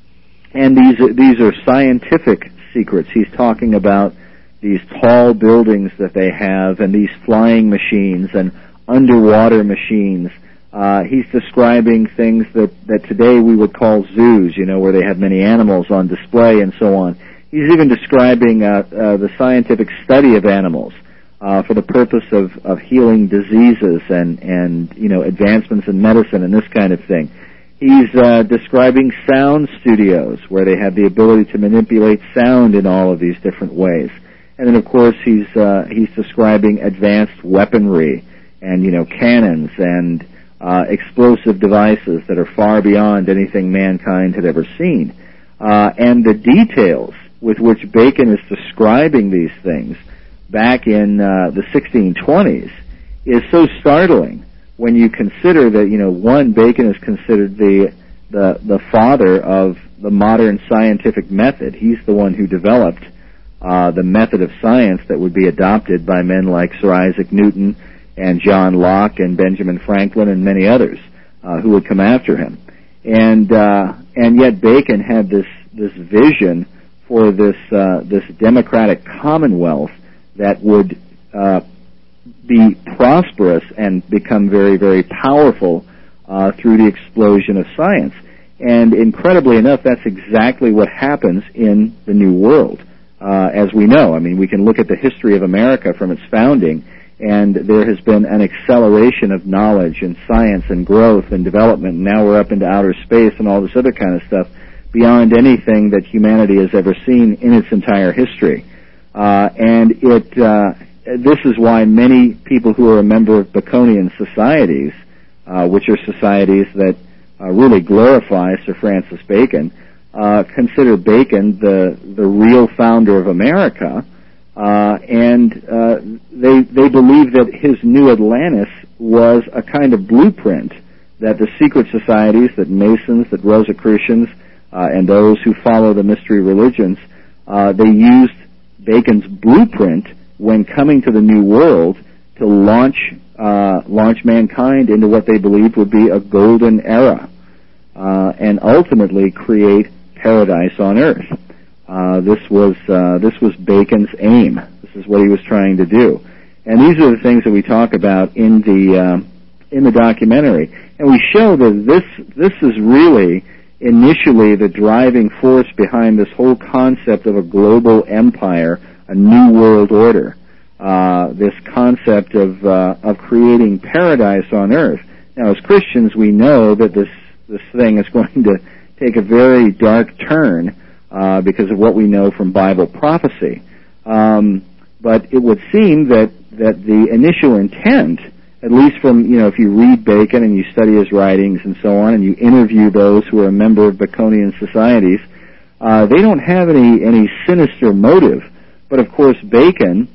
And these are, these are scientific secrets. He's talking about these tall buildings that they have and these flying machines and underwater machines. Uh, he's describing things that, that today we would call zoos, you know, where they have many animals on display and so on. He's even describing uh, uh, the scientific study of animals uh, for the purpose of, of healing diseases and, and, you know, advancements in medicine and this kind of thing. He's uh, describing sound studios where they have the ability to manipulate sound in all of these different ways. And then, of course, he's uh, he's describing advanced weaponry and, you know, cannons and uh, explosive devices that are far beyond anything mankind had ever seen. Uh, and the details with which Bacon is describing these things back in uh, the sixteen twenties is so startling. When you consider that, you know, one, Bacon is considered the, the the father of the modern scientific method. He's the one who developed uh, the method of science that would be adopted by men like Sir Isaac Newton and John Locke and Benjamin Franklin and many others uh, who would come after him. And uh, and yet Bacon had this this vision for this uh, this democratic commonwealth that would uh, be prosperous and become very, very powerful uh, through the explosion of science. And incredibly enough, that's exactly what happens in the New World. Uh, as we know, I mean, we can look at the history of America from its founding, and there has been an acceleration of knowledge and science and growth and development. And now we're up into outer space and all this other kind of stuff beyond anything that humanity has ever seen in its entire history. Uh, and it uh, this is why many people who are a member of Baconian societies, uh, which are societies that uh, really glorify Sir Francis Bacon, uh, consider Bacon the the real founder of America. Uh, and uh, they they believe that his New Atlantis was a kind of blueprint that the secret societies, that Masons, that Rosicrucians, uh, and those who follow the mystery religions, uh, they used Bacon's blueprint when coming to the New World to launch uh, launch mankind into what they believed would be a golden era, uh, and ultimately create paradise on earth. Uh, this was uh, this was Bacon's aim. This is what he was trying to do, and these are the things that we talk about in the uh, in the documentary. And we show that this this is really initially the driving force behind this whole concept of a global empire, a new world order. Uh, this concept of uh, of creating paradise on earth. Now, as Christians, we know that this this thing is going to take a very dark turn. Uh, because of what we know from Bible prophecy. Um, but it would seem that, that the initial intent, at least from, you know, if you read Bacon and you study his writings and so on, and you interview those who are a member of Baconian societies, uh, they don't have any, any sinister motive. But of course, Bacon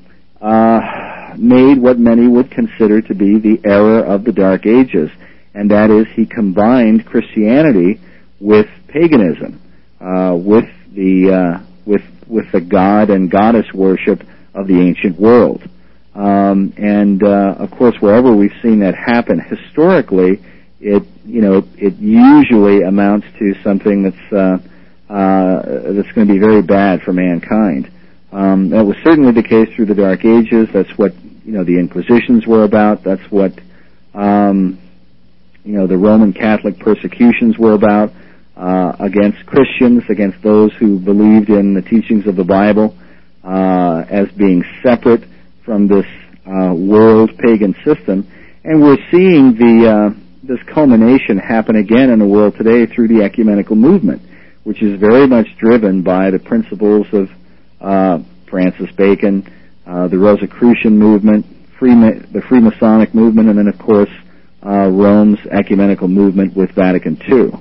uh, made what many would consider to be the error of the Dark Ages, and that is he combined Christianity with paganism, uh, with the uh, with with the god and goddess worship of the ancient world, um, and uh, of course, wherever we've seen that happen historically, it you know it usually amounts to something that's uh, uh, that's going to be very bad for mankind. Um, that was certainly the case through the Dark Ages. That's what you know the Inquisitions were about. That's what um, you know the Roman Catholic persecutions were about. Uh, against Christians, against those who believed in the teachings of the Bible uh, as being separate from this uh, world pagan system. And we're seeing the uh, this culmination happen again in the world today through the ecumenical movement, which is very much driven by the principles of uh, Francis Bacon, uh, the Rosicrucian movement, Freema- the Freemasonic movement, and then, of course, uh, Rome's ecumenical movement with Vatican Two.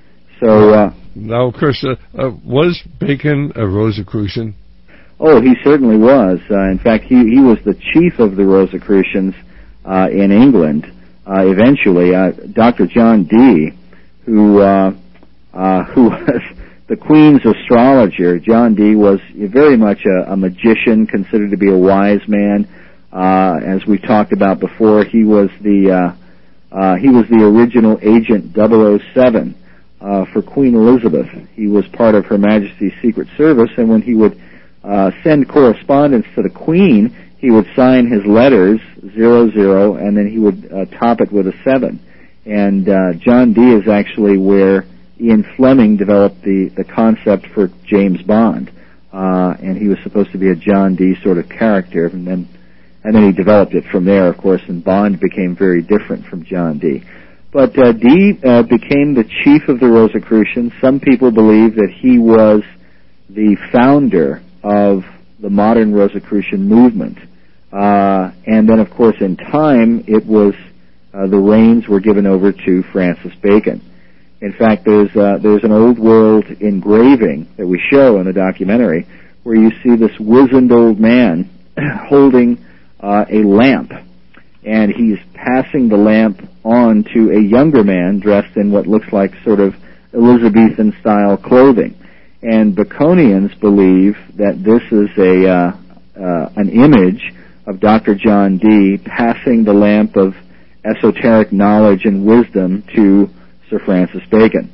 So uh, now, Chris, uh, uh, was Bacon a Rosicrucian? Oh, he certainly was. Uh, in fact, he, he was the chief of the Rosicrucians uh, in England. Uh, eventually, uh, Doctor John Dee, who uh, uh, who was the Queen's astrologer. John Dee was very much a, a magician, considered to be a wise man. Uh, as we talked about before, he was the uh, uh, he was the original Agent double oh seven. Uh, for Queen Elizabeth. He was part of Her Majesty's Secret Service, and when he would uh, send correspondence to the Queen, he would sign his letters zero zero, and then he would uh, top it with a seven. And uh, John Dee is actually where Ian Fleming developed the, the concept for James Bond, uh, and he was supposed to be a John Dee sort of character, and then and then he developed it from there, of course, and Bond became very different from John Dee. But uh, Dee uh, became the chief of the Rosicrucians. Some people believe that he was the founder of the modern Rosicrucian movement. Uh, and then, of course, in time, it was uh, the reins were given over to Francis Bacon. In fact, there's uh, there's an old world engraving that we show in the documentary where you see this wizened old man holding uh, a lamp. And he's passing the lamp on to a younger man dressed in what looks like sort of Elizabethan-style clothing. And Baconians believe that this is a uh, uh, an image of Doctor John Dee passing the lamp of esoteric knowledge and wisdom to Sir Francis Bacon.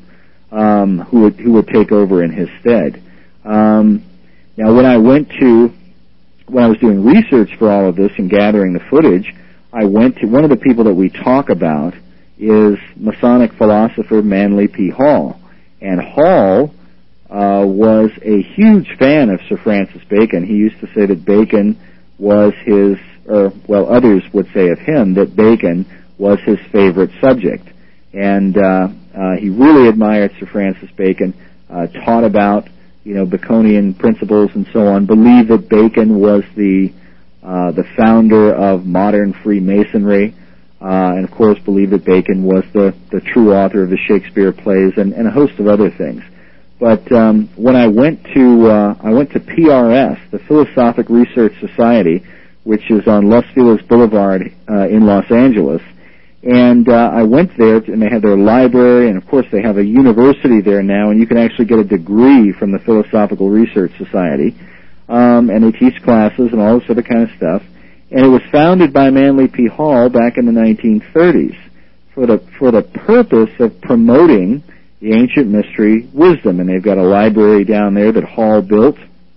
um, who would who would take over in his stead. Um, now, when I went to when I was doing research for all of this and gathering the footage, I went to one of the people that we talk about is Masonic philosopher Manly P. Hall, and Hall uh, was a huge fan of Sir Francis Bacon. He used to say that Bacon was his, or well, others would say of him that Bacon was his favorite subject, and uh, uh, he really admired Sir Francis Bacon. Uh, taught about you know Baconian principles and so on. Believed that Bacon was the uh, the founder of modern Freemasonry. Uh, and of course believed that Bacon was the, the true author of the Shakespeare plays and, and a host of other things. But um, when I went to uh, I went to P R S, the Philosophic Research Society, which is on Los Feliz Boulevard uh, in Los Angeles, and uh, I went there, to, and they have their library, and of course they have a university there now, and you can actually get a degree from the Philosophical Research Society, um, and they teach classes and all this other kind of stuff. And it was founded by Manly P. Hall back in the nineteen thirties for the for the purpose of promoting the ancient mystery wisdom. And they've got a library down there that Hall built,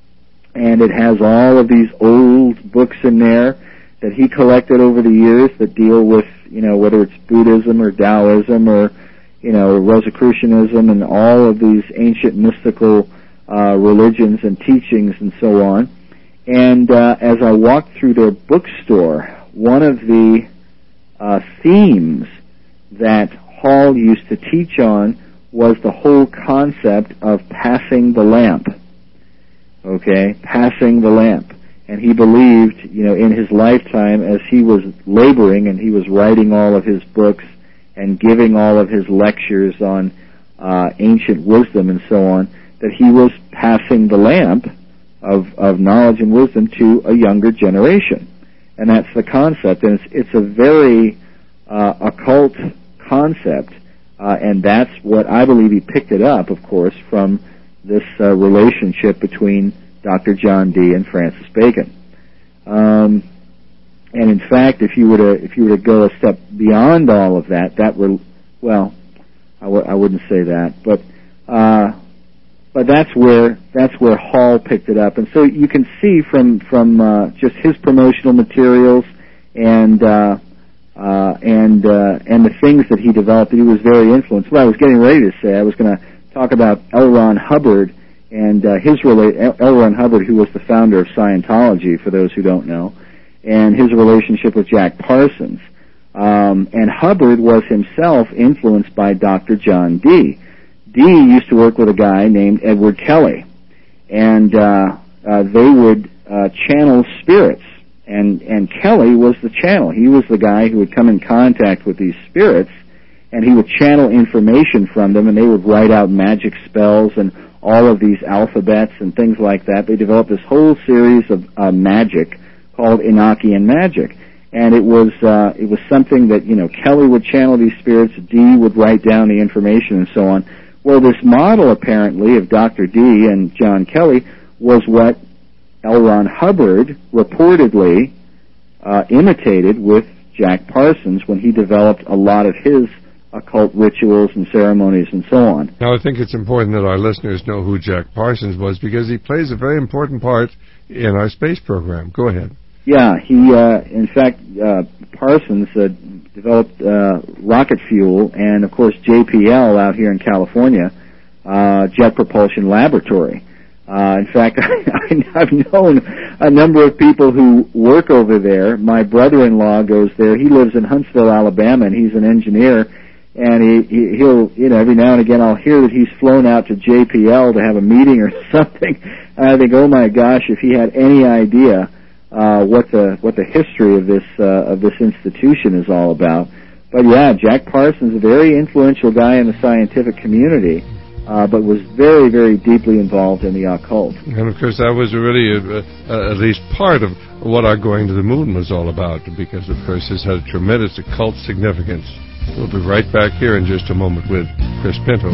and it has all of these old books in there that he collected over the years that deal with, you know, whether it's Buddhism or Taoism or, you know, Rosicrucianism and all of these ancient mystical uh, religions and teachings and so on. And uh, as I walked through their bookstore, one of the uh, themes that Hall used to teach on was the whole concept of passing the lamp. Okay, passing the lamp. And he believed, you know, in his lifetime, as he was laboring and he was writing all of his books and giving all of his lectures on uh, ancient wisdom and so on, that he was passing the lamp of, of knowledge and wisdom to a younger generation. And that's the concept. And it's, it's a very uh, occult concept, uh, and that's what I believe he picked it up, of course, from this uh, relationship between Doctor John Dee and Francis Bacon. Um, and in fact, if you were to if you were to go a step beyond all of that, that were well, I, w- I wouldn't say that, but uh, but that's where that's where Hall picked it up, and so you can see from from uh, just his promotional materials and uh, uh, and uh, and the things that he developed, that he was very influenced. What I was getting ready to say, I was going to talk about L. Ron Hubbard and uh, his rela- L. Ron Hubbard, who was the founder of Scientology, for those who don't know, and his relationship with Jack Parsons. Um, and Hubbard was himself influenced by Doctor John Dee. Dee used to work with a guy named Edward Kelly, and uh, uh, they would uh, channel spirits. And, and Kelly was the channel. He was the guy who would come in contact with these spirits, and he would channel information from them, and they would write out magic spells and all of these alphabets and things like that. They developed this whole series of uh, magic called Enochian magic. And it was uh, it was something that, you know, Kelly would channel these spirits, Dee would write down the information and so on. Well, this model, apparently, of Doctor Dee and John Kelly was what L. Ron Hubbard reportedly uh, imitated with Jack Parsons when he developed a lot of his occult rituals and ceremonies and so on. Now, I think it's important that our listeners know who Jack Parsons was, because he plays a very important part in our space program. Go ahead. Yeah, he, uh, in fact, uh, Parsons uh, developed uh, rocket fuel and, of course, J P L out here in California, uh, Jet Propulsion Laboratory. Uh, in fact, I, I've known a number of people who work over there. My brother-in-law goes there. He lives in Huntsville, Alabama, and he's an engineer. And he, he, he'll, you know, every now and again I'll hear that he's flown out to J P L to have a meeting or something. And I think, oh my gosh, if he had any idea uh, what the what the history of this uh, of this institution is all about. But yeah, Jack Parsons, a very influential guy in the scientific community, uh, but was very, very deeply involved in the occult. And of course, that was really a, a, at least part of what our going to the moon was all about, because of course this had a tremendous occult significance. We'll be right back here in just a moment with Chris Pinto.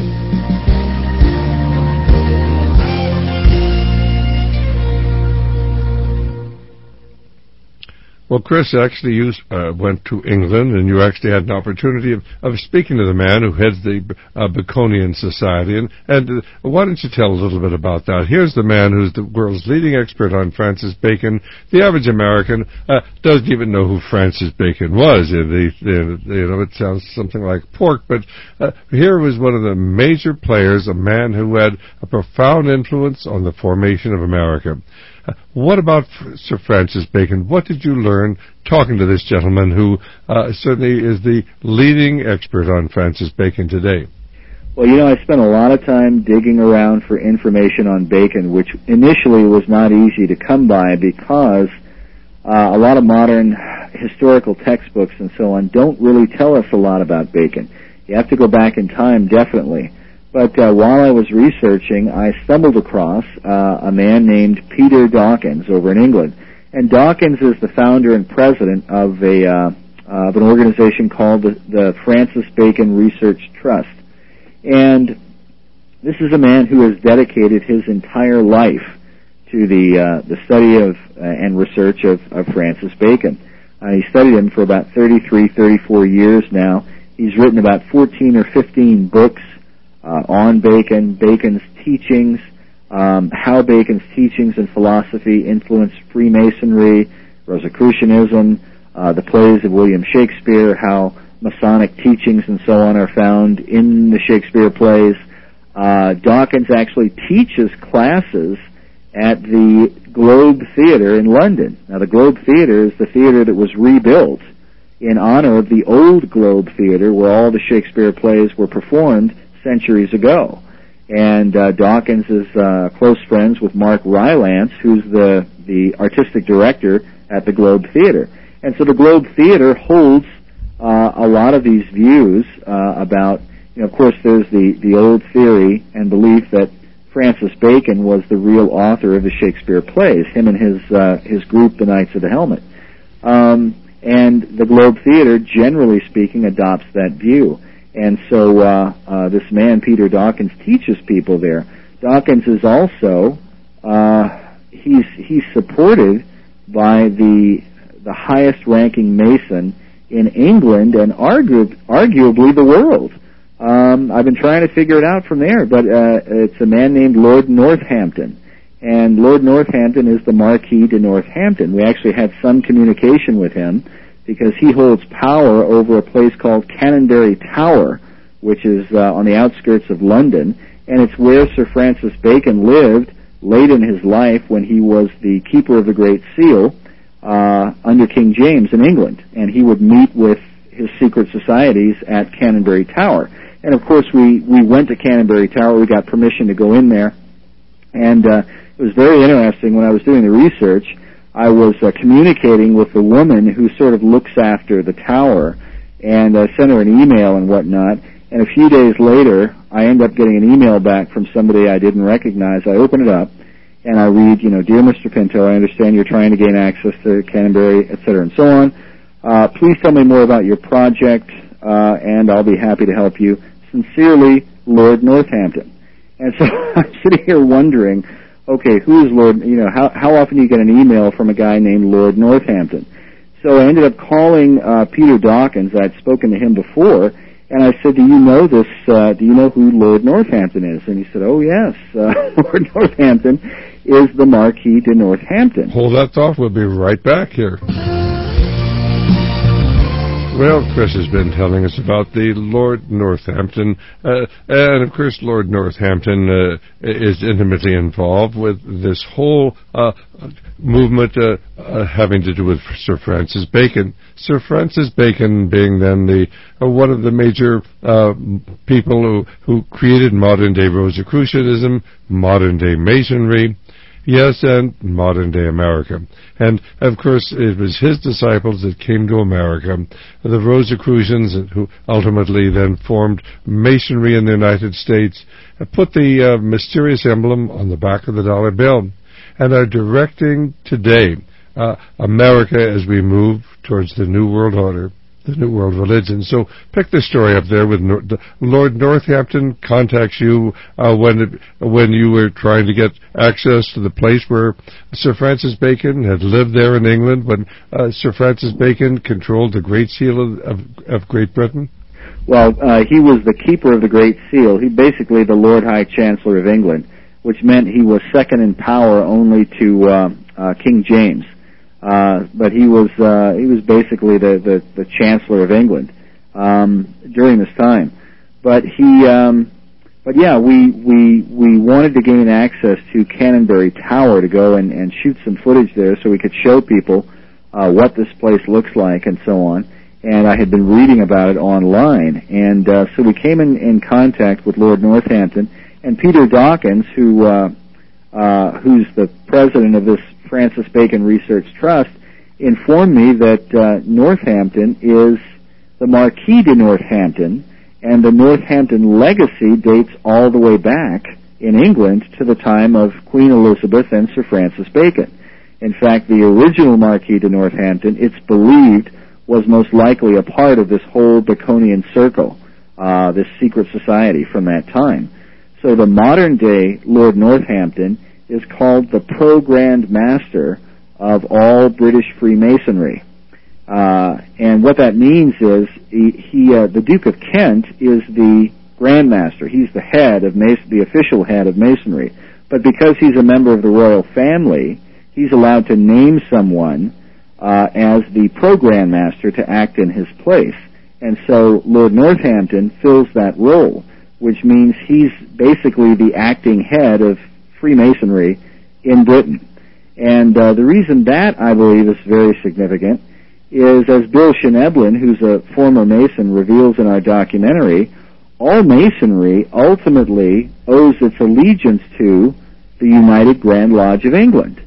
Well, Chris, actually, you uh, went to England, and you actually had an opportunity of, of speaking to the man who heads the uh, Baconian Society. And, and uh, why don't you tell a little bit about that? Here's the man who's the world's leading expert on Francis Bacon. The average American uh, doesn't even know who Francis Bacon was. Uh, the, the, you know, it sounds something like pork, but uh, here was one of the major players, a man who had a profound influence on the formation of America. Uh, what about Sir Francis Bacon? What did you learn talking to this gentleman who uh, certainly is the leading expert on Francis Bacon today? Well, you know, I spent a lot of time digging around for information on Bacon, which initially was not easy to come by because uh, a lot of modern historical textbooks and so on don't really tell us a lot about Bacon. You have to go back in time, definitely. But uh, while I was researching, I stumbled across uh, a man named Peter Dawkins over in England. And Dawkins is the founder and president of a uh, of an organization called the, the Francis Bacon Research Trust. And this is a man who has dedicated his entire life to the uh, the study of uh, and research of, of Francis Bacon. Uh, he studied him for about thirty-three, thirty-four years now. He's written about fourteen or fifteen books Uh, on Bacon, Bacon's teachings, um, how Bacon's teachings and philosophy influenced Freemasonry, Rosicrucianism, uh, the plays of William Shakespeare, how Masonic teachings and so on are found in the Shakespeare plays. Uh, Dawkins actually teaches classes at the Globe Theatre in London. Now, the Globe Theatre is the theatre that was rebuilt in honor of the old Globe Theatre where all the Shakespeare plays were performed centuries ago. And uh, Dawkins is uh, close friends with Mark Rylance, who's the, the artistic director at the Globe Theatre. And so the Globe Theatre holds uh, a lot of these views uh, about, you know, of course there's the, the old theory and belief that Francis Bacon was the real author of the Shakespeare plays, him and his, uh, his group, the Knights of the Helmet. Um, and the Globe Theatre, generally speaking, adopts that view. And so uh, uh, this man, Peter Dawkins, teaches people there. Dawkins is also, uh, he's he's supported by the the highest-ranking Mason in England and argu- arguably the world. Um, I've been trying to figure it out from there, but uh, it's a man named Lord Northampton. And Lord Northampton is the Marquis de Northampton. We actually had some communication with him, because he holds power over a place called Canonbury Tower, which is uh, on the outskirts of London, and it's where Sir Francis Bacon lived late in his life when he was the keeper of the Great Seal uh, under King James in England, and he would meet with his secret societies at Canonbury Tower. And of course, we, we went to Canonbury Tower, we got permission to go in there, and uh, it was very interesting when I was doing the research. I was uh, communicating with the woman who sort of looks after the tower, and I uh, sent her an email and whatnot, and a few days later, I end up getting an email back from somebody I didn't recognize. I open it up, and I read, you know, Dear Mister Pinto, I understand you're trying to gain access to Canonbury, et cetera, and so on. Uh, please tell me more about your project, uh, and I'll be happy to help you. Sincerely, Lord Northampton. And so I'm sitting here wondering, okay, who is Lord, you know, how, how often do you get an email from a guy named Lord Northampton? So I ended up calling uh, Peter Dawkins. I'd spoken to him before, and I said, do you know this, uh, do you know who Lord Northampton is? And he said, oh, yes, uh, Lord Northampton is the Marquis de Northampton. Hold that thought. We'll be right back here. Well, Chris has been telling us about the Lord Northampton, uh, and of course Lord Northampton uh, is intimately involved with this whole uh, movement uh, uh, having to do with Sir Francis Bacon. Sir Francis Bacon being then the uh, one of the major uh, people who, who created modern-day Rosicrucianism, modern-day Masonry, yes, and modern-day America. And, of course, it was his disciples that came to America, the Rosicrucians, who ultimately then formed Masonry in the United States, put the uh, mysterious emblem on the back of the dollar bill, and are directing today uh, America as we move towards the New World Order. the New World religion. So pick the story up there with Nor- Lord Northampton contacts you uh, when it, when you were trying to get access to the place where Sir Francis Bacon had lived there in England, when uh, Sir Francis Bacon controlled the Great Seal of, of, of Great Britain. Well, uh, he was the keeper of the Great Seal. He basically the Lord High Chancellor of England, which meant he was second in power only to uh, uh, King James. Uh, but he was uh, he was basically the, the, the Chancellor of England um, during this time. But he, um, but yeah, we we we wanted to gain access to Canonbury Tower to go and, and shoot some footage there, so we could show people uh, what this place looks like and so on. And I had been reading about it online, and uh, so we came in, in contact with Lord Northampton and Peter Dawkins, who uh, uh, who's the president of this Francis Bacon Research Trust, informed me that uh, Northampton is the Marquis de Northampton, and the Northampton legacy dates all the way back in England to the time of Queen Elizabeth and Sir Francis Bacon. In fact, the original Marquis de Northampton, it's believed, was most likely a part of this whole Baconian circle, uh, this secret society from that time. So the modern-day Lord Northampton is called the Pro-Grand Master of all British Freemasonry. Uh, and what that means is he, he uh, the Duke of Kent is the Grand Master. He's the head of Mason, the official head of Masonry. But because he's a member of the royal family, he's allowed to name someone uh, as the Pro-Grand Master to act in his place. And so Lord Northampton fills that role, which means he's basically the acting head of Freemasonry in Britain. And uh, the reason that, I believe, is very significant is, as Bill Schneblin, who's a former Mason, reveals in our documentary, all Masonry ultimately owes its allegiance to the United Grand Lodge of England.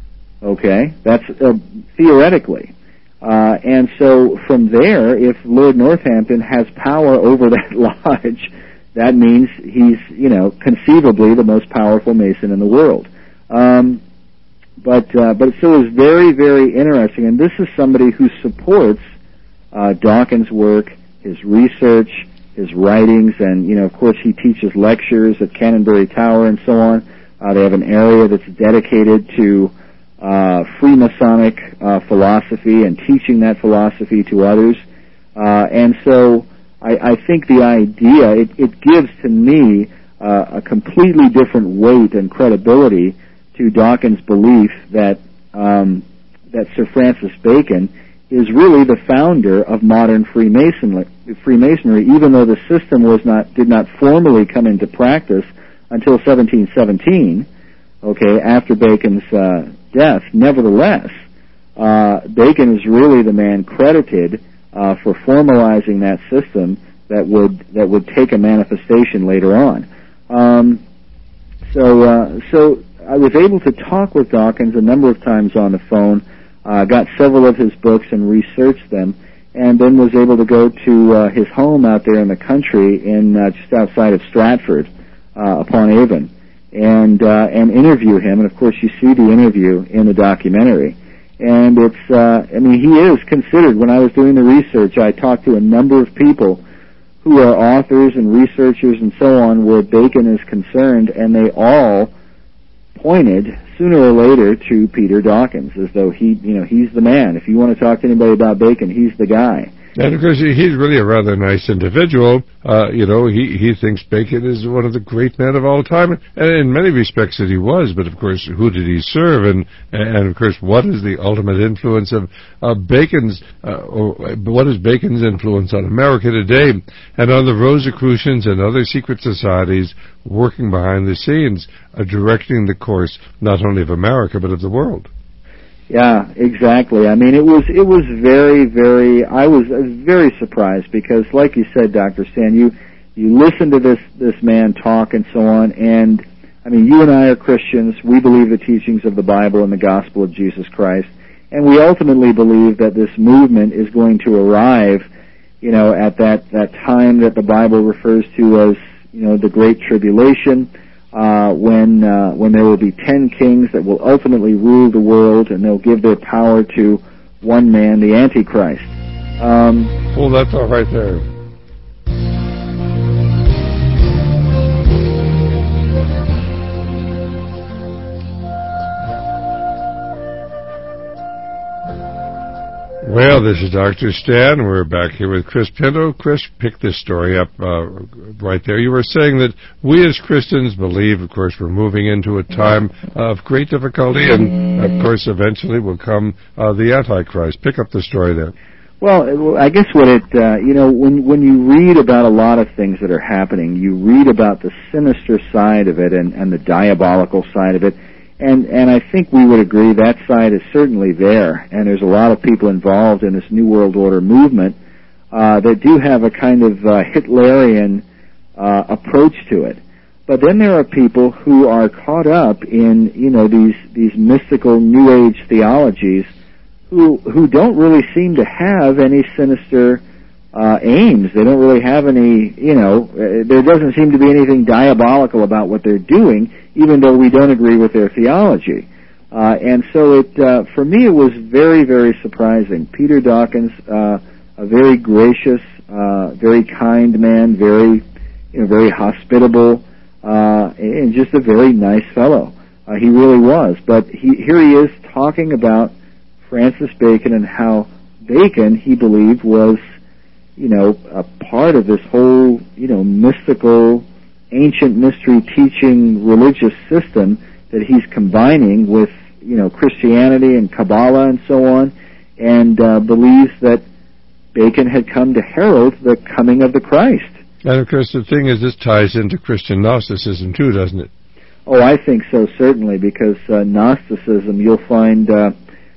Okay? That's uh, theoretically. Uh, and so from there, if Lord Northampton has power over that lodge, that means he's, you know, conceivably the most powerful Mason in the world. Um, but uh, but so it's very, very interesting, and this is somebody who supports uh, Dawkins' work, his research, his writings, and, you know, of course he teaches lectures at Canonbury Tower and so on. Uh, they have an area that's dedicated to uh, Freemasonic uh, philosophy and teaching that philosophy to others. Uh, and so I, I think the idea, it, it gives to me uh, a completely different weight and credibility to Dawkins' belief that um, that Sir Francis Bacon is really the founder of modern Freemasonry, Freemasonry, even though the system was not did not formally come into practice until seventeen seventeen, okay, after Bacon's uh, death. Nevertheless, uh, Bacon is really the man credited uh, for formalizing that system that would that would take a manifestation later on. Um, so, uh, so I was able to talk with Dawkins a number of times on the phone. Uh, got several of his books and researched them, and then was able to go to uh, his home out there in the country, in uh, just outside of Stratford uh, upon Avon, and uh, and interview him. And of course, you see the interview in the documentary. And it's, uh, I mean, he is considered. When I was doing the research, I talked to a number of people who are authors and researchers and so on, where Bacon is concerned, and they all pointed sooner or later to Peter Dawkins, as though he, you know, he's the man. If you want to talk to anybody about Bacon, he's the guy. And of course, he's really a rather nice individual. Uh, you know, he, he thinks Bacon is one of the great men of all time, and in many respects that he was. But of course, who did he serve? And and of course, what is the ultimate influence of uh, Bacon's? Uh, or what is Bacon's influence on America today, and on the Rosicrucians and other secret societies working behind the scenes, uh, directing the course not only of America but of the world? Yeah, exactly. I mean, it was it was very, very. I was, I was very surprised because, like you said, Doctor Stan, you you listen to this this man talk and so on, and I mean, you and I are Christians. We believe the teachings of the Bible and the gospel of Jesus Christ, and we ultimately believe that this movement is going to arrive, you know, at that that time that the Bible refers to as, you know, the Great Tribulation. Uh, when uh, when there will be ten kings that will ultimately rule the world, and they'll give their power to one man, the Antichrist. Um, Hold that thought right there. Well, this is Doctor Stan. We're back here with Chris Pinto. Chris, pick this story up uh, right there. You were saying that we as Christians believe, of course, we're moving into a time of great difficulty, and, of course, eventually will come uh, the Antichrist. Pick up the story there. Well, I guess what it, uh, you know, when when you read about a lot of things that are happening, you read about the sinister side of it and, and the diabolical side of it. And and I think we would agree that side is certainly there, and there's a lot of people involved in this New World Order movement uh, that do have a kind of uh, Hitlerian uh, approach to it. But then there are people who are caught up in, you know, these these mystical New Age theologies who who don't really seem to have any sinister uh, aims. They don't really have any, you know, uh, there doesn't seem to be anything diabolical about what they're doing, even though we don't agree with their theology. Uh, and so it, uh, for me, it was very, very surprising. Peter Dawkins, uh, a very gracious, uh, very kind man, very, you know, very hospitable, uh, and just a very nice fellow. Uh, he really was. But he, here he is talking about Francis Bacon and how Bacon, he believed, was, you know, a part of this whole, you know, mystical, ancient mystery teaching religious system that he's combining with, you know, Christianity and Kabbalah and so on, and uh, believes that Bacon had come to herald the coming of the Christ. And, of course, the thing is, this ties into Christian Gnosticism, too, doesn't it? Oh, I think so, certainly, because uh, Gnosticism, you'll find, uh,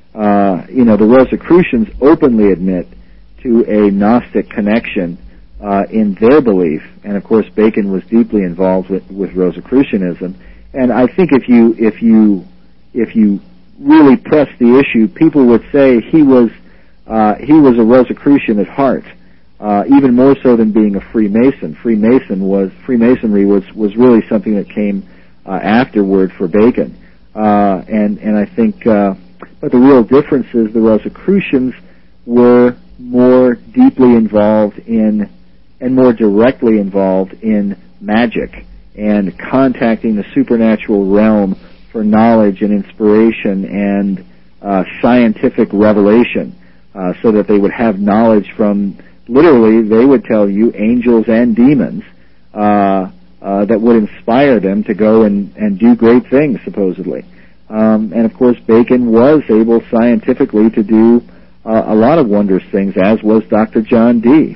uh, you know, the Rosicrucians openly admit to a Gnostic connection uh, in their belief. And, of course, Bacon was deeply involved with, with Rosicrucianism. And I think if you if you if you really press the issue, people would say he was uh, he was a Rosicrucian at heart, uh, even more so than being a Freemason. Freemason was Freemasonry was was really something that came uh, afterward for Bacon, uh, and and I think, uh, but the real difference is the Rosicrucians were more deeply involved in and more directly involved in magic and contacting the supernatural realm for knowledge and inspiration and uh, scientific revelation, uh, so that they would have knowledge from, literally, they would tell you, angels and demons, uh, uh, that would inspire them to go and, and do great things, supposedly. Um, and, of course, Bacon was able scientifically to do uh, a lot of wondrous things, as was Doctor John Dee.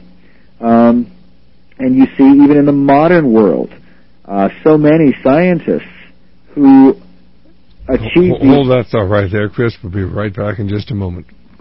Um, and you see, even in the modern world, Uh, so many scientists who achieve... Hold, hold that thought right there, Chris. We'll be right back in just a moment.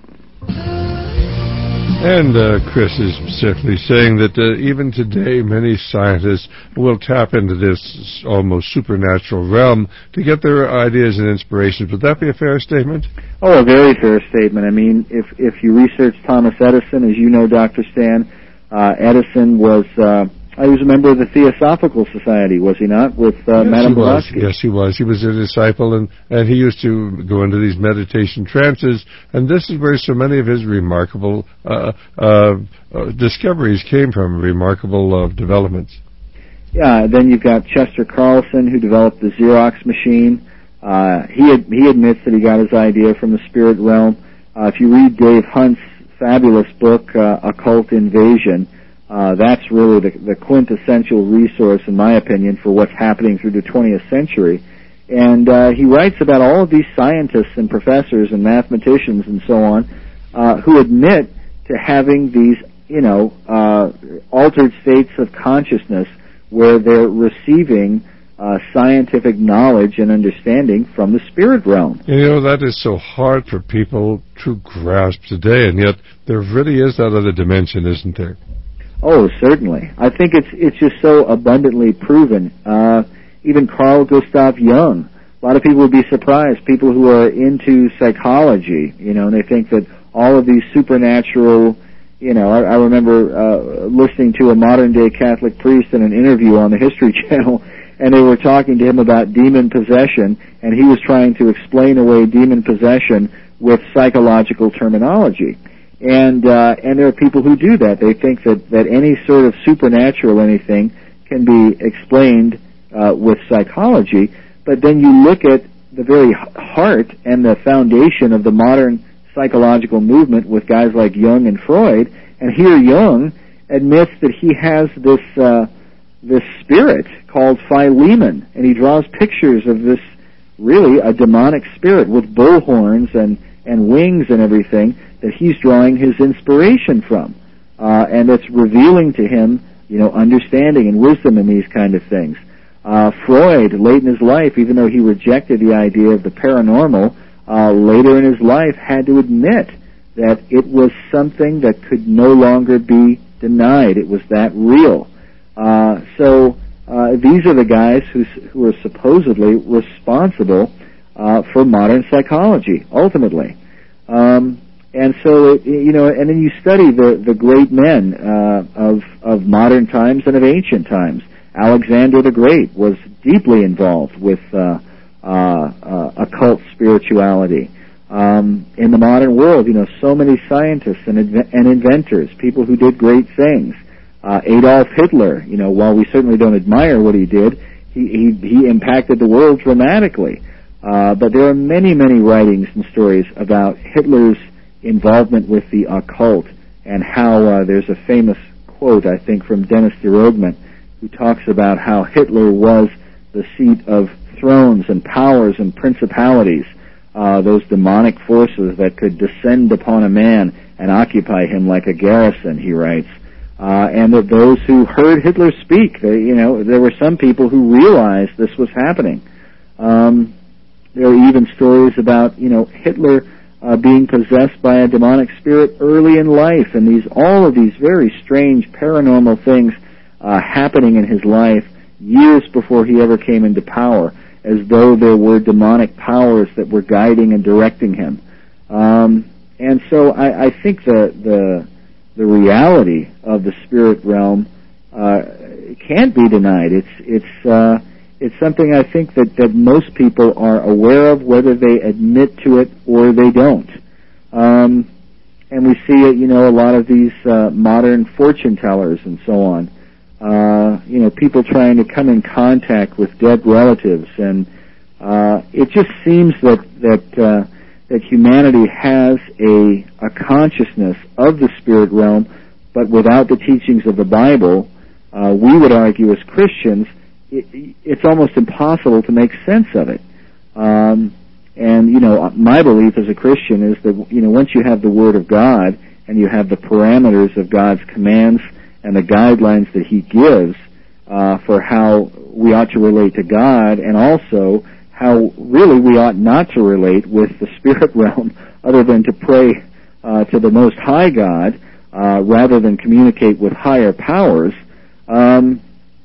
And uh, Chris is simply saying that uh, even today many scientists will tap into this almost supernatural realm to get their ideas and inspirations. Would that be a fair statement? Oh, a very fair statement. I mean, if, if you research Thomas Edison, as you know, Doctor Stan, uh, Edison was... Uh, he was a member of the Theosophical Society, was he not, with uh, yes, Madame he was. Blavatsky? Yes, he was. He was a disciple, and, and he used to go into these meditation trances, and this is where so many of his remarkable uh, uh, uh, discoveries came from, remarkable uh, developments. Yeah, then you've got Chester Carlson, who developed the Xerox machine. Uh, he ad- he admits that he got his idea from the spirit realm. Uh, if you read Dave Hunt's fabulous book, uh, Occult Invasion, Uh, that's really the, the quintessential resource, in my opinion, for what's happening through the twentieth century. And uh, he writes about all of these scientists and professors and mathematicians and so on uh, who admit to having these, you know, uh, altered states of consciousness where they're receiving uh, scientific knowledge and understanding from the spirit realm. You know, that is so hard for people to grasp today, and yet there really is that other dimension, isn't there? Oh, certainly. I think it's it's just so abundantly proven. Uh, even Carl Gustav Jung. A lot of people would be surprised. People who are into psychology, you know, and they think that all of these supernatural, you know, I, I remember uh, listening to a modern-day Catholic priest in an interview on the History Channel, and they were talking to him about demon possession, and he was trying to explain away demon possession with psychological terminology. And uh, and there are people who do that. They think that, that any sort of supernatural anything can be explained uh, with psychology, but then you look at the very heart and the foundation of the modern psychological movement with guys like Jung and Freud, and here Jung admits that he has this uh, this spirit called Philemon, and he draws pictures of this really a demonic spirit with bull horns and, and wings and everything that he's drawing his inspiration from, uh, and it's revealing to him, you know, understanding and wisdom in these kind of things. Uh, Freud, late in his life, even though he rejected the idea of the paranormal, uh, later in his life had to admit that it was something that could no longer be denied. It was that real. Uh, so uh, these are the guys who, who are supposedly responsible uh, for modern psychology, ultimately. Um, and so, it, you know, and then you study the, the great men uh, of, of modern times and of ancient times. Alexander the Great was deeply involved with uh, uh, uh, occult spirituality. Um, in the modern world, you know, so many scientists and, inve- and inventors, people who did great things. Uh, Adolf Hitler, you know, while we certainly don't admire what he did, he, he, he impacted the world dramatically. Uh, but there are many, many writings and stories about Hitler's involvement with the occult and how uh, there's a famous quote, I think, from Dennis de Roegment, who talks about how Hitler was the seat of thrones and powers and principalities, uh, those demonic forces that could descend upon a man and occupy him like a garrison, he writes. Uh, and that those who heard Hitler speak, they, you know, there were some people who realized this was happening. Um, there are even stories about, you know, Hitler uh, being possessed by a demonic spirit early in life, and these all of these very strange paranormal things uh, happening in his life years before he ever came into power, as though there were demonic powers that were guiding and directing him. Um, and so I, I think the the the reality of the spirit realm uh, can't be denied. It's it's uh, it's something I think that, that most people are aware of, whether they admit to it or they don't. Um, and we see it, you know, a lot of these uh, modern fortune tellers and so on. Uh, you know, people trying to come in contact with dead relatives, and uh, it just seems that that uh, that humanity has a a consciousness of the spirit realm, but without the teachings of the Bible, uh, we would argue as Christians, it, it's almost impossible to make sense of it. Um, and you know, my belief as a Christian is that, you know, once you have the Word of God and you have the parameters of God's commands and the guidelines that He gives uh, for how we ought to relate to God, and also how really we ought not to relate with the spirit realm, other than to pray uh, to the Most High God, uh, rather than communicate with higher powers, um,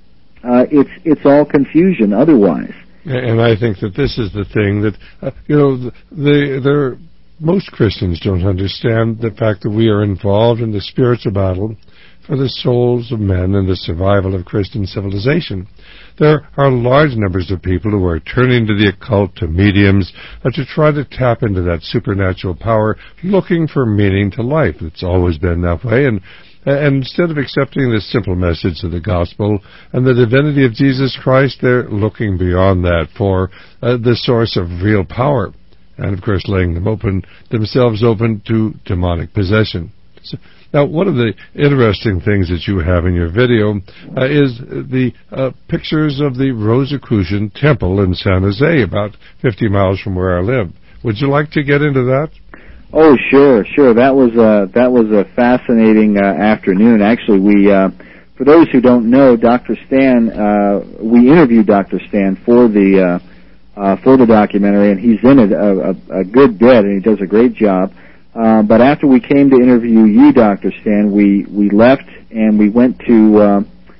uh, it's it's all confusion otherwise. And I think that this is the thing that, uh, you know, the, the, there, most Christians don't understand the fact that we are involved in the spiritual battle for the souls of men and the survival of Christian civilization. There are large numbers of people who are turning to the occult, to mediums, uh, to try to tap into that supernatural power, looking for meaning to life. It's always been that way, and, and instead of accepting the simple message of the gospel and the divinity of Jesus Christ, they're looking beyond that for uh, the source of real power, and of course laying them open, themselves open to demonic possession. So, now, one of the interesting things that you have in your video uh, is the uh, pictures of the Rosicrucian Temple in San Jose, about fifty miles from where I live. Would you like to get into that? Oh, sure, sure. That was a, that was a fascinating uh, afternoon. Actually, we, uh, for those who don't know, Doctor Stan, uh, we interviewed Doctor Stan for the uh, uh, for the documentary, and he's in it a, a, a good bit, and he does a great job. Uh, but after we came to interview you, Doctor Stan, we, we left and we went to uh,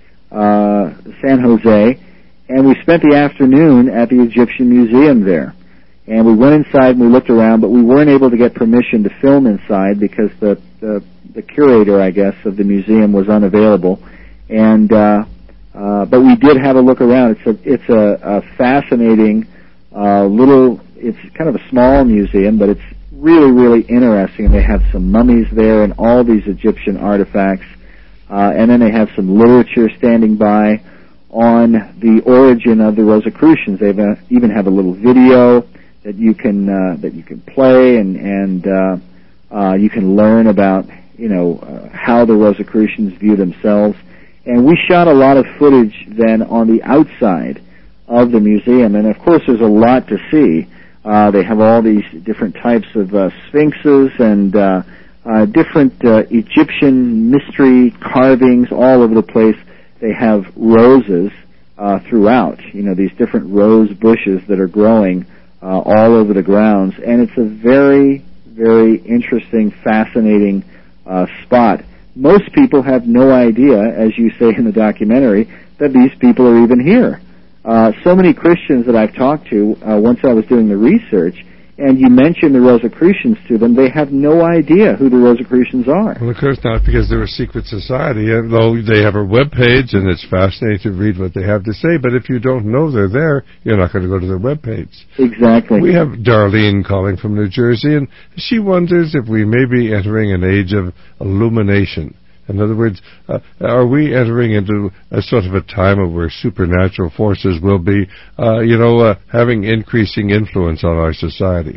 uh, San Jose, and we spent the afternoon at the Egyptian Museum there. And we went inside and we looked around, but we weren't able to get permission to film inside because the the, the curator, I guess, of the museum was unavailable. And uh, uh, but we did have a look around. It's a it's a, a fascinating uh, little. It's kind of a small museum, but it's really, really interesting. They have some mummies there and all these Egyptian artifacts. Uh, and then they have some literature standing by on the origin of the Rosicrucians. They even have a little video that you can uh, that you can play, and and uh, uh, you can learn about you know uh, how the Rosicrucians view themselves. And we shot a lot of footage then on the outside of the museum, and of course there's a lot to see. Uh, they have all these different types of uh, sphinxes and uh, uh, different uh, Egyptian mystery carvings all over the place. They have roses uh, throughout, you know, these different rose bushes that are growing uh, all over the grounds, and it's a very, very interesting, fascinating uh, spot. Most people have no idea, as you say in the documentary, that these people are even here. Uh, so many Christians that I've talked to uh, once I was doing the research, and you mention the Rosicrucians to them, they have no idea who the Rosicrucians are. Well, of course not, because they're a secret society, and though they have a web page, and it's fascinating to read what they have to say, but if you don't know they're there, you're not going to go to their web page. Exactly. We have Darlene calling from New Jersey, and she wonders if we may be entering an age of illumination. In other words, uh, are we entering into a sort of a time of where supernatural forces will be, uh, you know, uh, having increasing influence on our society?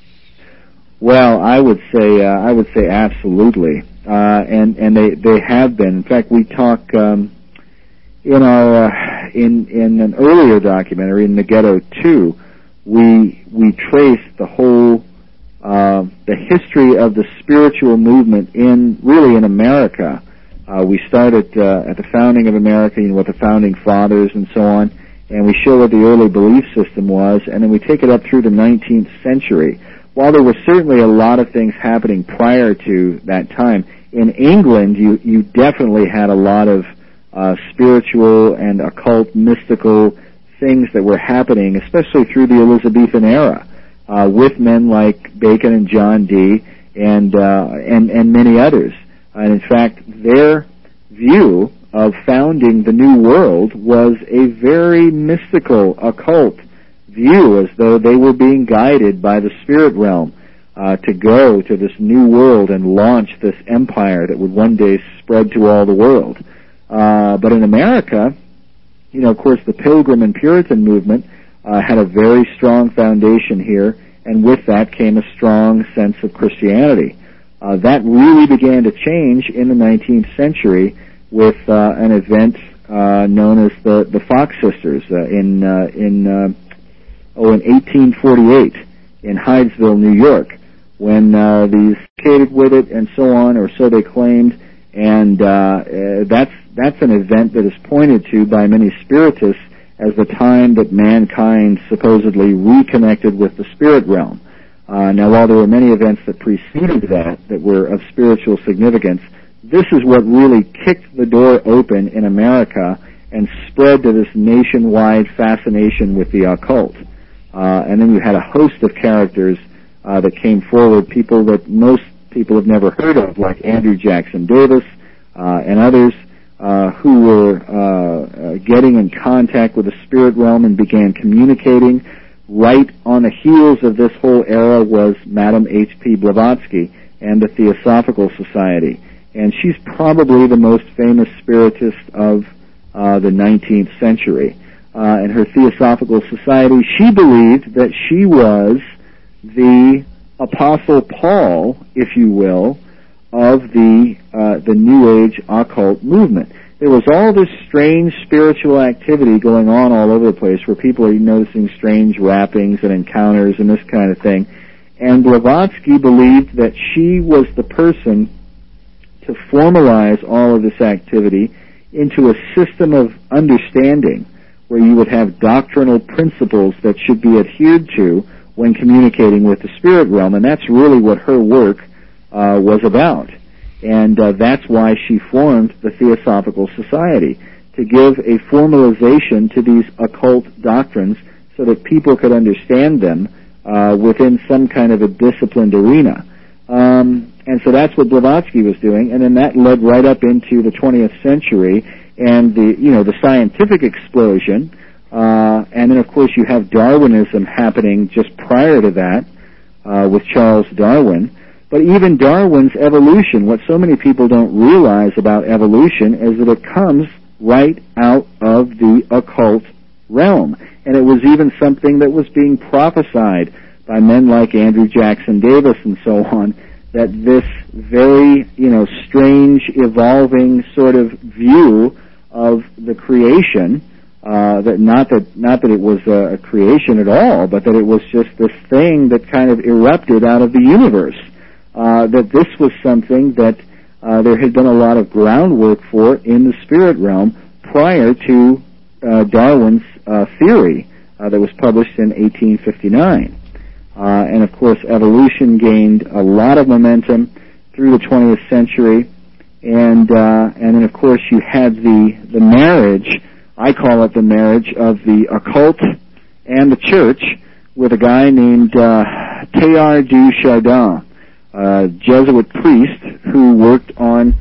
Well, I would say, uh, I would say absolutely, uh, and and they, they have been. In fact, we talk um, in our uh, in in an earlier documentary, in Megiddo two, we we trace the whole. Uh, the history of the spiritual movement in, really in America. Uh, we started uh, at the founding of America, you know, with the founding fathers and so on, and we show what the early belief system was, and then we take it up through the nineteenth century. While there were certainly a lot of things happening prior to that time, in England you, you definitely had a lot of uh, spiritual and occult, mystical things that were happening, especially through the Elizabethan era. Uh, with men like Bacon and John Dee and uh, and and many others. And in fact, their view of founding the New World was a very mystical, occult view, as though they were being guided by the spirit realm uh, to go to this new world and launch this empire that would one day spread to all the world. Uh, but in America, you know, of course, the Pilgrim and Puritan movement Uh, had a very strong foundation here, and with that came a strong sense of Christianity. Uh, that really began to change in the nineteenth century with uh, an event uh, known as the, the Fox Sisters uh, in uh, in uh, oh in eighteen forty-eight in Hydesville, New York, when uh, these associated with it and so on, or so they claimed, and uh, uh, that's that's an event that is pointed to by many spiritists as the time that mankind supposedly reconnected with the spirit realm. Uh, now, while there were many events that preceded that that were of spiritual significance, this is what really kicked the door open in America and spread to this nationwide fascination with the occult. Uh, and then you had a host of characters uh, that came forward, people that most people have never heard of, like Andrew Jackson Davis uh, and others, Uh, who were uh, uh, getting in contact with the spirit realm and began communicating. Right on the heels of this whole era was Madame H P Blavatsky and the Theosophical Society. And she's probably the most famous spiritist of uh, the nineteenth century. Uh, in her Theosophical Society, she believed that she was the Apostle Paul, if you will, of the uh, the New Age occult movement. There was all this strange spiritual activity going on all over the place, where people are noticing strange rappings and encounters and this kind of thing. And Blavatsky believed that she was the person to formalize all of this activity into a system of understanding, where you would have doctrinal principles that should be adhered to when communicating with the spirit realm. And that's really what her work Uh, was about. And uh, that's why she formed the Theosophical Society, to give a formalization to these occult doctrines so that people could understand them uh, within some kind of a disciplined arena. Um, and so that's what Blavatsky was doing, and then that led right up into the twentieth century and the, you know, the scientific explosion. Uh, and then, of course, you have Darwinism happening just prior to that. uh, with Charles Darwin. But even Darwin's evolution, what so many people don't realize about evolution is that it comes right out of the occult realm. And it was even something that was being prophesied by men like Andrew Jackson Davis and so on, that this very, you know, strange, evolving sort of view of the creation, uh, that not that not that it was a, a creation at all, but that it was just this thing that kind of erupted out of the universe, uh, that this was something that uh, there had been a lot of groundwork for in the spirit realm prior to uh, Darwin's uh, theory uh, that was published in eighteen fifty-nine. Uh, and of course, evolution gained a lot of momentum through the twentieth century, and uh, and then of course you had the the marriage. I call it the marriage of the occult and the church, with a guy named uh, Teilhard de Chardin, a Jesuit priest who worked on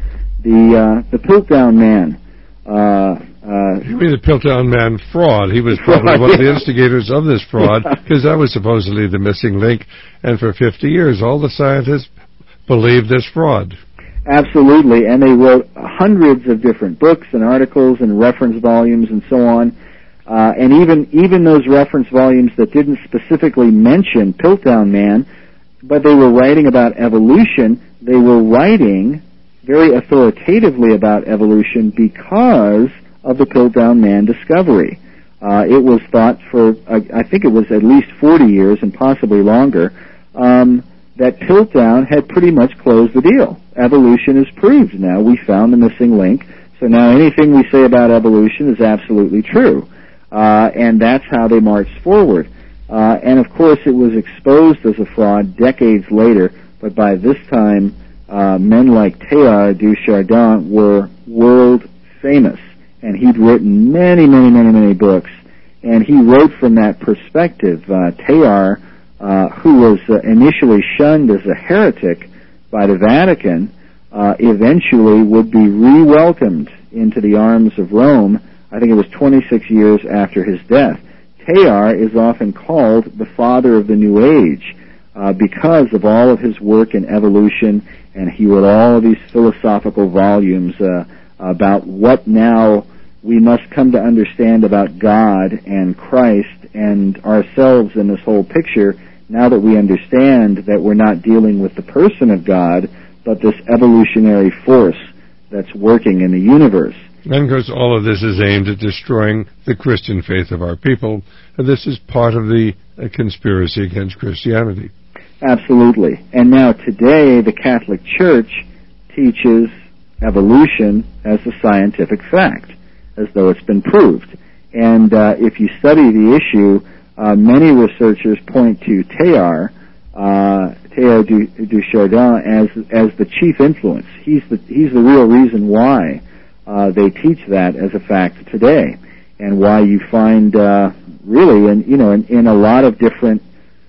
the uh, the Piltdown Man. Uh, Uh, you mean the Piltdown Man fraud? He was probably fraud, one yeah. of the instigators of this fraud, because that was supposedly the missing link. And for fifty years, all the scientists believed this fraud. Absolutely, and they wrote hundreds of different books and articles and reference volumes and so on. Uh, and even even those reference volumes that didn't specifically mention Piltdown Man, but they were writing about evolution. They were writing very authoritatively about evolution because of the Piltdown Man discovery. Uh, it was thought for, uh, I think it was at least forty years and possibly longer, um, that Piltdown had pretty much closed the deal. Evolution is proved now. We found the missing link, so now anything we say about evolution is absolutely true. Uh, and that's how they marched forward. Uh, and of course it was exposed as a fraud decades later, but by this time, uh, men like Teilhard de Chardin were world famous. And he'd written many, many, many, many books. And he wrote from that perspective. Uh, Teilhard, uh, who was uh, initially shunned as a heretic by the Vatican, uh, eventually would be re-welcomed into the arms of Rome. I think it was twenty-six years after his death. Teilhard is often called the father of the New Age uh, because of all of his work in evolution, and he wrote all of these philosophical volumes uh, about what now we must come to understand about God and Christ and ourselves in this whole picture, now that we understand that we're not dealing with the person of God, but this evolutionary force that's working in the universe. And of course all of this is aimed at destroying the Christian faith of our people, and this is part of the uh, conspiracy against Christianity. Absolutely. And now today the Catholic Church teaches evolution as a scientific fact, as though it's been proved. And uh, if you study the issue, uh, many researchers point to Teilhard, uh, Teilhard de, de Chardin as as the chief influence. He's the he's the real reason why uh, they teach that as a fact today, and why you find uh, really, in you know, in, in a lot of different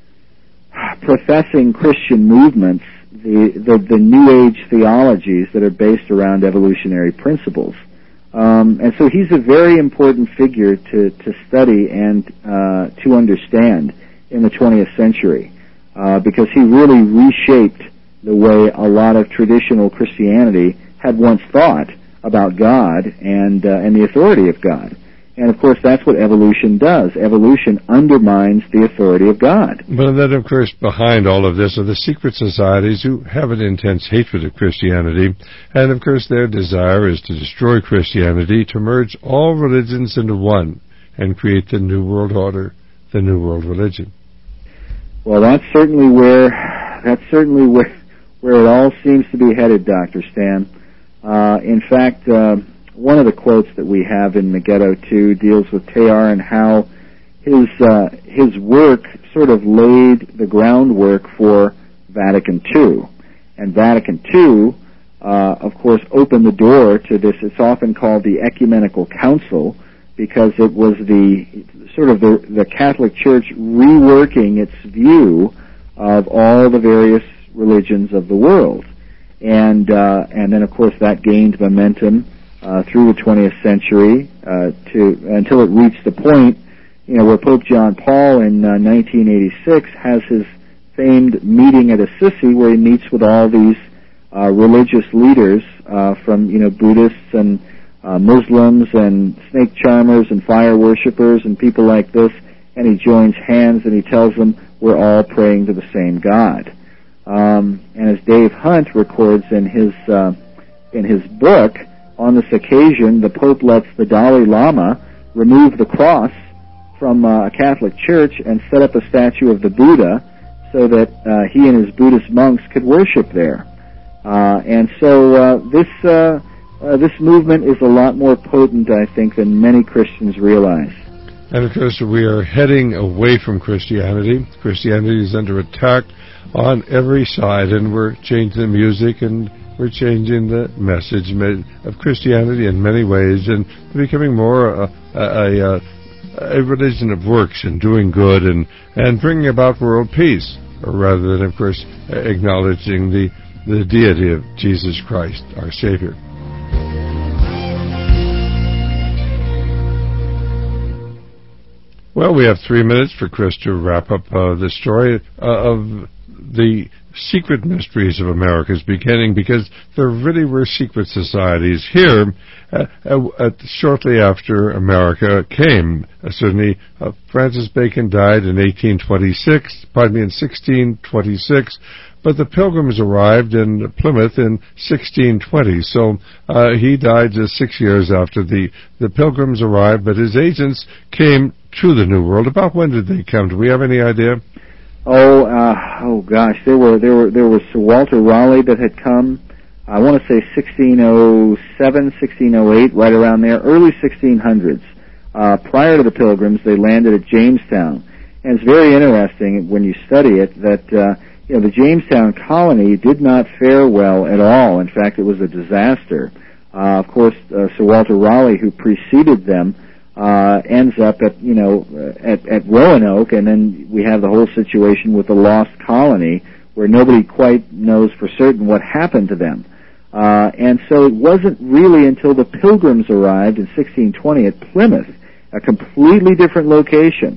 professing Christian movements, The, the the New Age theologies that are based around evolutionary principles. Um, and so he's a very important figure to, to study and uh, to understand in the twentieth century, uh, because he really reshaped the way a lot of traditional Christianity had once thought about God and uh, and the authority of God. And, of course, that's what evolution does. Evolution undermines the authority of God. But then, of course, behind all of this are the secret societies who have an intense hatred of Christianity. And, of course, their desire is to destroy Christianity, to merge all religions into one and create the New World Order, the New World Religion. Well, that's certainly where that's certainly where, where it all seems to be headed, Doctor Stan. Uh, in fact... Uh, One of the quotes that we have in Megiddo two deals with Teilhard and how his uh, his work sort of laid the groundwork for Vatican two. And Vatican two, uh, of course, opened the door to this. It's often called the Ecumenical Council because it was the sort of the, the Catholic Church reworking its view of all the various religions of the world. And, uh, and then, of course, that gained momentum Uh, through the twentieth century uh, to until it reached the point, you know, where Pope John Paul in uh, nineteen eighty-six has his famed meeting at Assisi where he meets with all these uh, religious leaders uh, from, you know, Buddhists and uh, Muslims and snake charmers and fire worshippers and people like this, and he joins hands and he tells them we're all praying to the same God. Um, and as Dave Hunt records in his uh, in his book, on this occasion, the Pope lets the Dalai Lama remove the cross from uh, a Catholic church and set up a statue of the Buddha so that uh, he and his Buddhist monks could worship there. Uh, and so uh, this uh, uh, this movement is a lot more potent, I think, than many Christians realize. And of course, we are heading away from Christianity. Christianity is under attack on every side, and we're changing the music and we're changing the message of Christianity in many ways, and becoming more a, a, a, a religion of works and doing good and, and bringing about world peace, rather than, of course, acknowledging the, the deity of Jesus Christ, our Savior. Well, we have three minutes for Chris to wrap up uh, the story uh, of the secret mysteries of America's beginning, because there really were secret societies here uh, uh, shortly after America came. Uh, certainly, uh, Francis Bacon died in eighteen twenty-six, pardon me, in sixteen twenty-six, but the Pilgrims arrived in Plymouth in sixteen twenty, so uh, he died just six years after the, the Pilgrims arrived, but his agents came to the New World. About when did they come? Do we have any idea? Oh, uh, oh gosh, there were there were there was Sir Walter Raleigh that had come. I want to say sixteen oh seven, sixteen oh eight, right around there, early sixteen hundreds. Uh, prior to the Pilgrims, they landed at Jamestown, and it's very interesting when you study it that uh, you know the Jamestown colony did not fare well at all. In fact, it was a disaster. Uh, of course, uh, Sir Walter Raleigh, who preceded them, Uh, ends up at, you know, at, at Roanoke, and then we have the whole situation with the lost colony where nobody quite knows for certain what happened to them. Uh, and so it wasn't really until the Pilgrims arrived in sixteen twenty at Plymouth, a completely different location,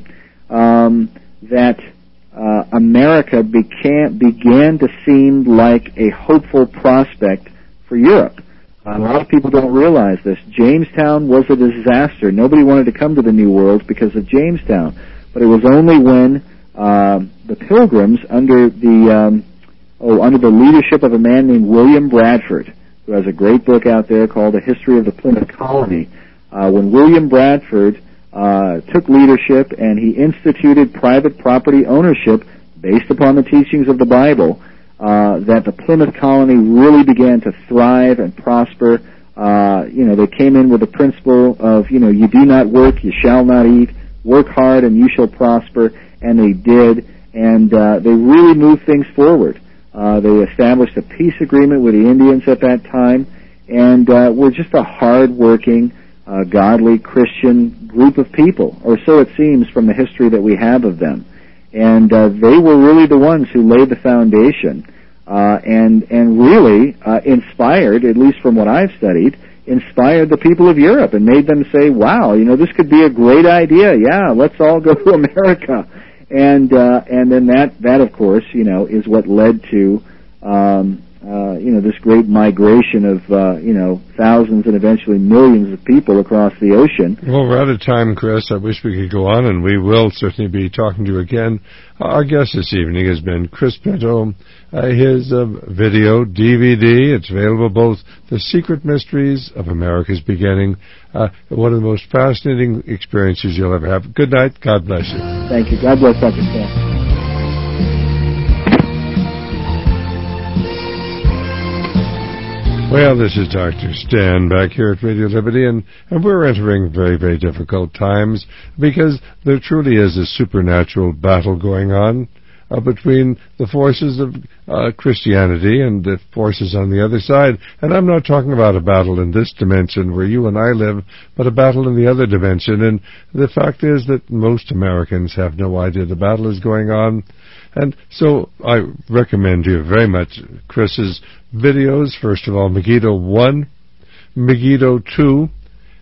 um, that uh, America began, began to seem like a hopeful prospect for Europe. A lot of people don't realize this. Jamestown was a disaster. Nobody wanted to come to the New World because of Jamestown. But it was only when uh, the Pilgrims, under the um, oh, under the leadership of a man named William Bradford, who has a great book out there called The History of the Plymouth Colony, uh, when William Bradford uh, took leadership and he instituted private property ownership based upon the teachings of the Bible, Uh, that the Plymouth colony really began to thrive and prosper. Uh, you know, they came in with the principle of, you know, you do not work, you shall not eat, work hard and you shall prosper, and they did, and uh, they really moved things forward. Uh, they established a peace agreement with the Indians at that time, and uh, were just a hard-working, uh, godly Christian group of people, or so it seems from the history that we have of them. And uh, they were really the ones who laid the foundation uh, and and really uh, inspired, at least from what I've studied, inspired the people of Europe and made them say, wow, you know, this could be a great idea. Yeah, let's all go to America. And uh, and then that, that, of course, you know, is what led to, um, uh, you know, this great migration of, uh, you know, thousands and eventually millions of people across the ocean. Well, we're out of time, Chris. I wish we could go on, and we will certainly be talking to you again. Our guest this evening has been Chris Pinto. Uh, his uh, video, D V D, it's available, both The Secret Mysteries of America's Beginning, uh, one of the most fascinating experiences you'll ever have. Good night. God bless you. Thank you. God bless Doctor Stan. Well, this is Doctor Stan back here at Radio Liberty, and, and we're entering very, very difficult times because there truly is a supernatural battle going on uh, between the forces of uh, Christianity and the forces on the other side. And I'm not talking about a battle in this dimension where you and I live, but a battle in the other dimension. And the fact is that most Americans have no idea the battle is going on. And so I recommend you very much Chris's videos. First of all, Megiddo one, Megiddo two,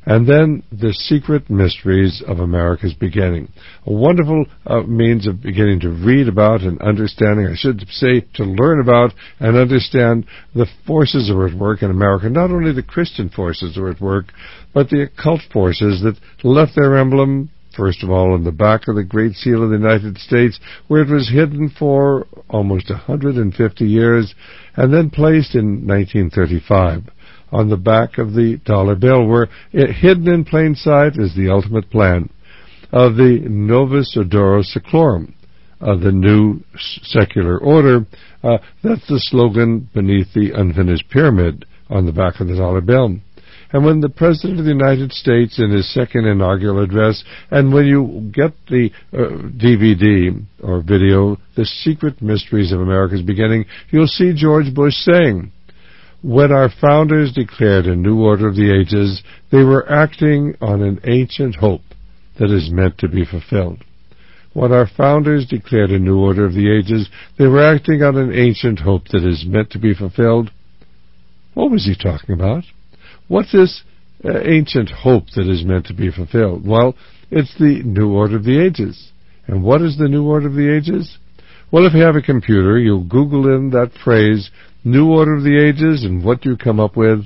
And then The Secret Mysteries of America's Beginning, a wonderful uh, means of beginning to read about and understanding, I should say, to learn about and understand the forces that are at work in America. Not only the Christian forces that are at work, but the occult forces that left their emblem, first of all, on the back of the Great Seal of the United States, where it was hidden for almost one hundred fifty years, and then placed in nineteen thirty-five on the back of the dollar bill, where it, hidden in plain sight is the ultimate plan of the Novus Ordo Seclorum, of the new secular order. Uh, that's the slogan beneath the unfinished pyramid on the back of the dollar bill. And when the President of the United States, in his second inaugural address, and when you get the uh, D V D or video, The Secret Mysteries of America's Beginning, you'll see George Bush saying, when our founders declared a new order of the ages, they were acting on an ancient hope that is meant to be fulfilled. When our founders declared a new order of the ages, they were acting on an ancient hope that is meant to be fulfilled. What was he talking about? What's this uh, ancient hope that is meant to be fulfilled? Well, it's the new order of the ages. And what is the new order of the ages? Well, if you have a computer, you'll Google in that phrase, New Order of the Ages, and what do you come up with?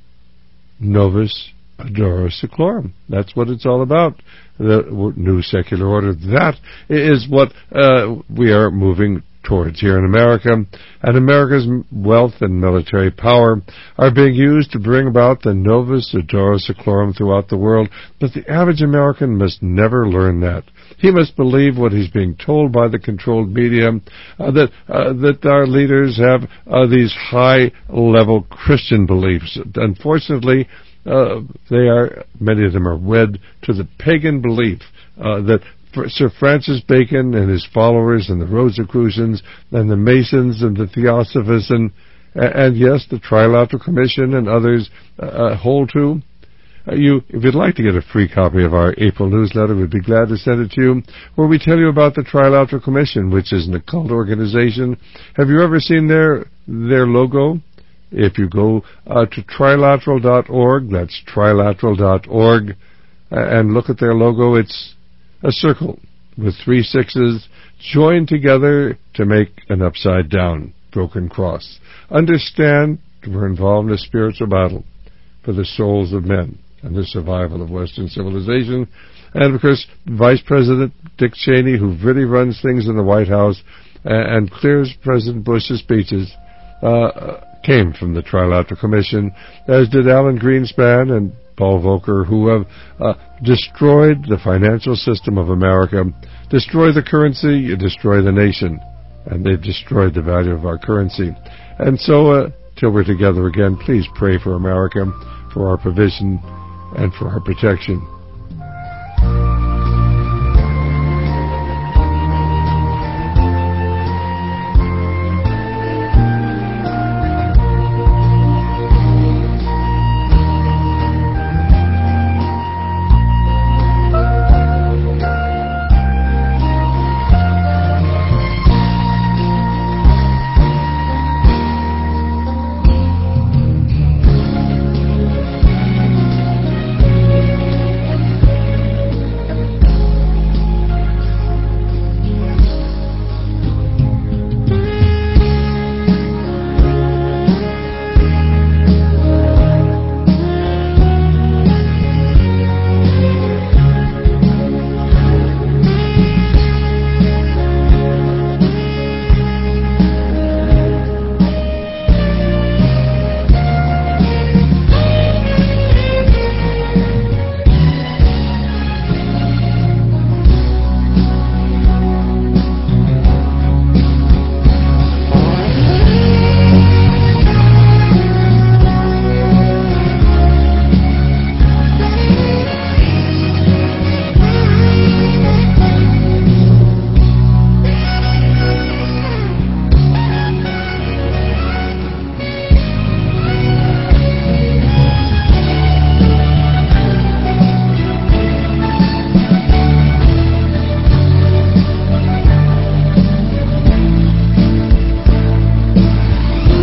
Novus Ordo Seclorum. That's what it's all about, the new secular order. That is what uh, we are moving towards here in America, and America's wealth and military power are being used to bring about the Novus Ordo Seclorum throughout the world, but the average American must never learn that. He must believe what he's being told by the controlled media, uh, that uh, that our leaders have uh, these high-level Christian beliefs. Unfortunately, uh, they are many of them are wed to the pagan belief uh, that Sir Francis Bacon and his followers and the Rosicrucians and the Masons and the Theosophists and, and yes, the Trilateral Commission and others uh, hold to. Uh, you, if you'd like to get a free copy of our April newsletter, we'd be glad to send it to you, where we tell you about the Trilateral Commission, which is an occult organization. Have you ever seen their their logo? If you go uh, to trilateral dot org, that's trilateral dot org, uh, and look at their logo, it's a circle with three sixes joined together to make an upside-down broken cross. Understand we're involved in a spiritual battle for the souls of men and the survival of Western civilization. And, of course, Vice President Dick Cheney, who really runs things in the White House and clears President Bush's speeches, uh, came from the Trilateral Commission, as did Alan Greenspan and Paul Volcker, who have uh, destroyed the financial system of America, destroy the currency, destroy the nation, and they've destroyed the value of our currency. And so, uh, till we're together again, please pray for America, for our provision, and for our protection.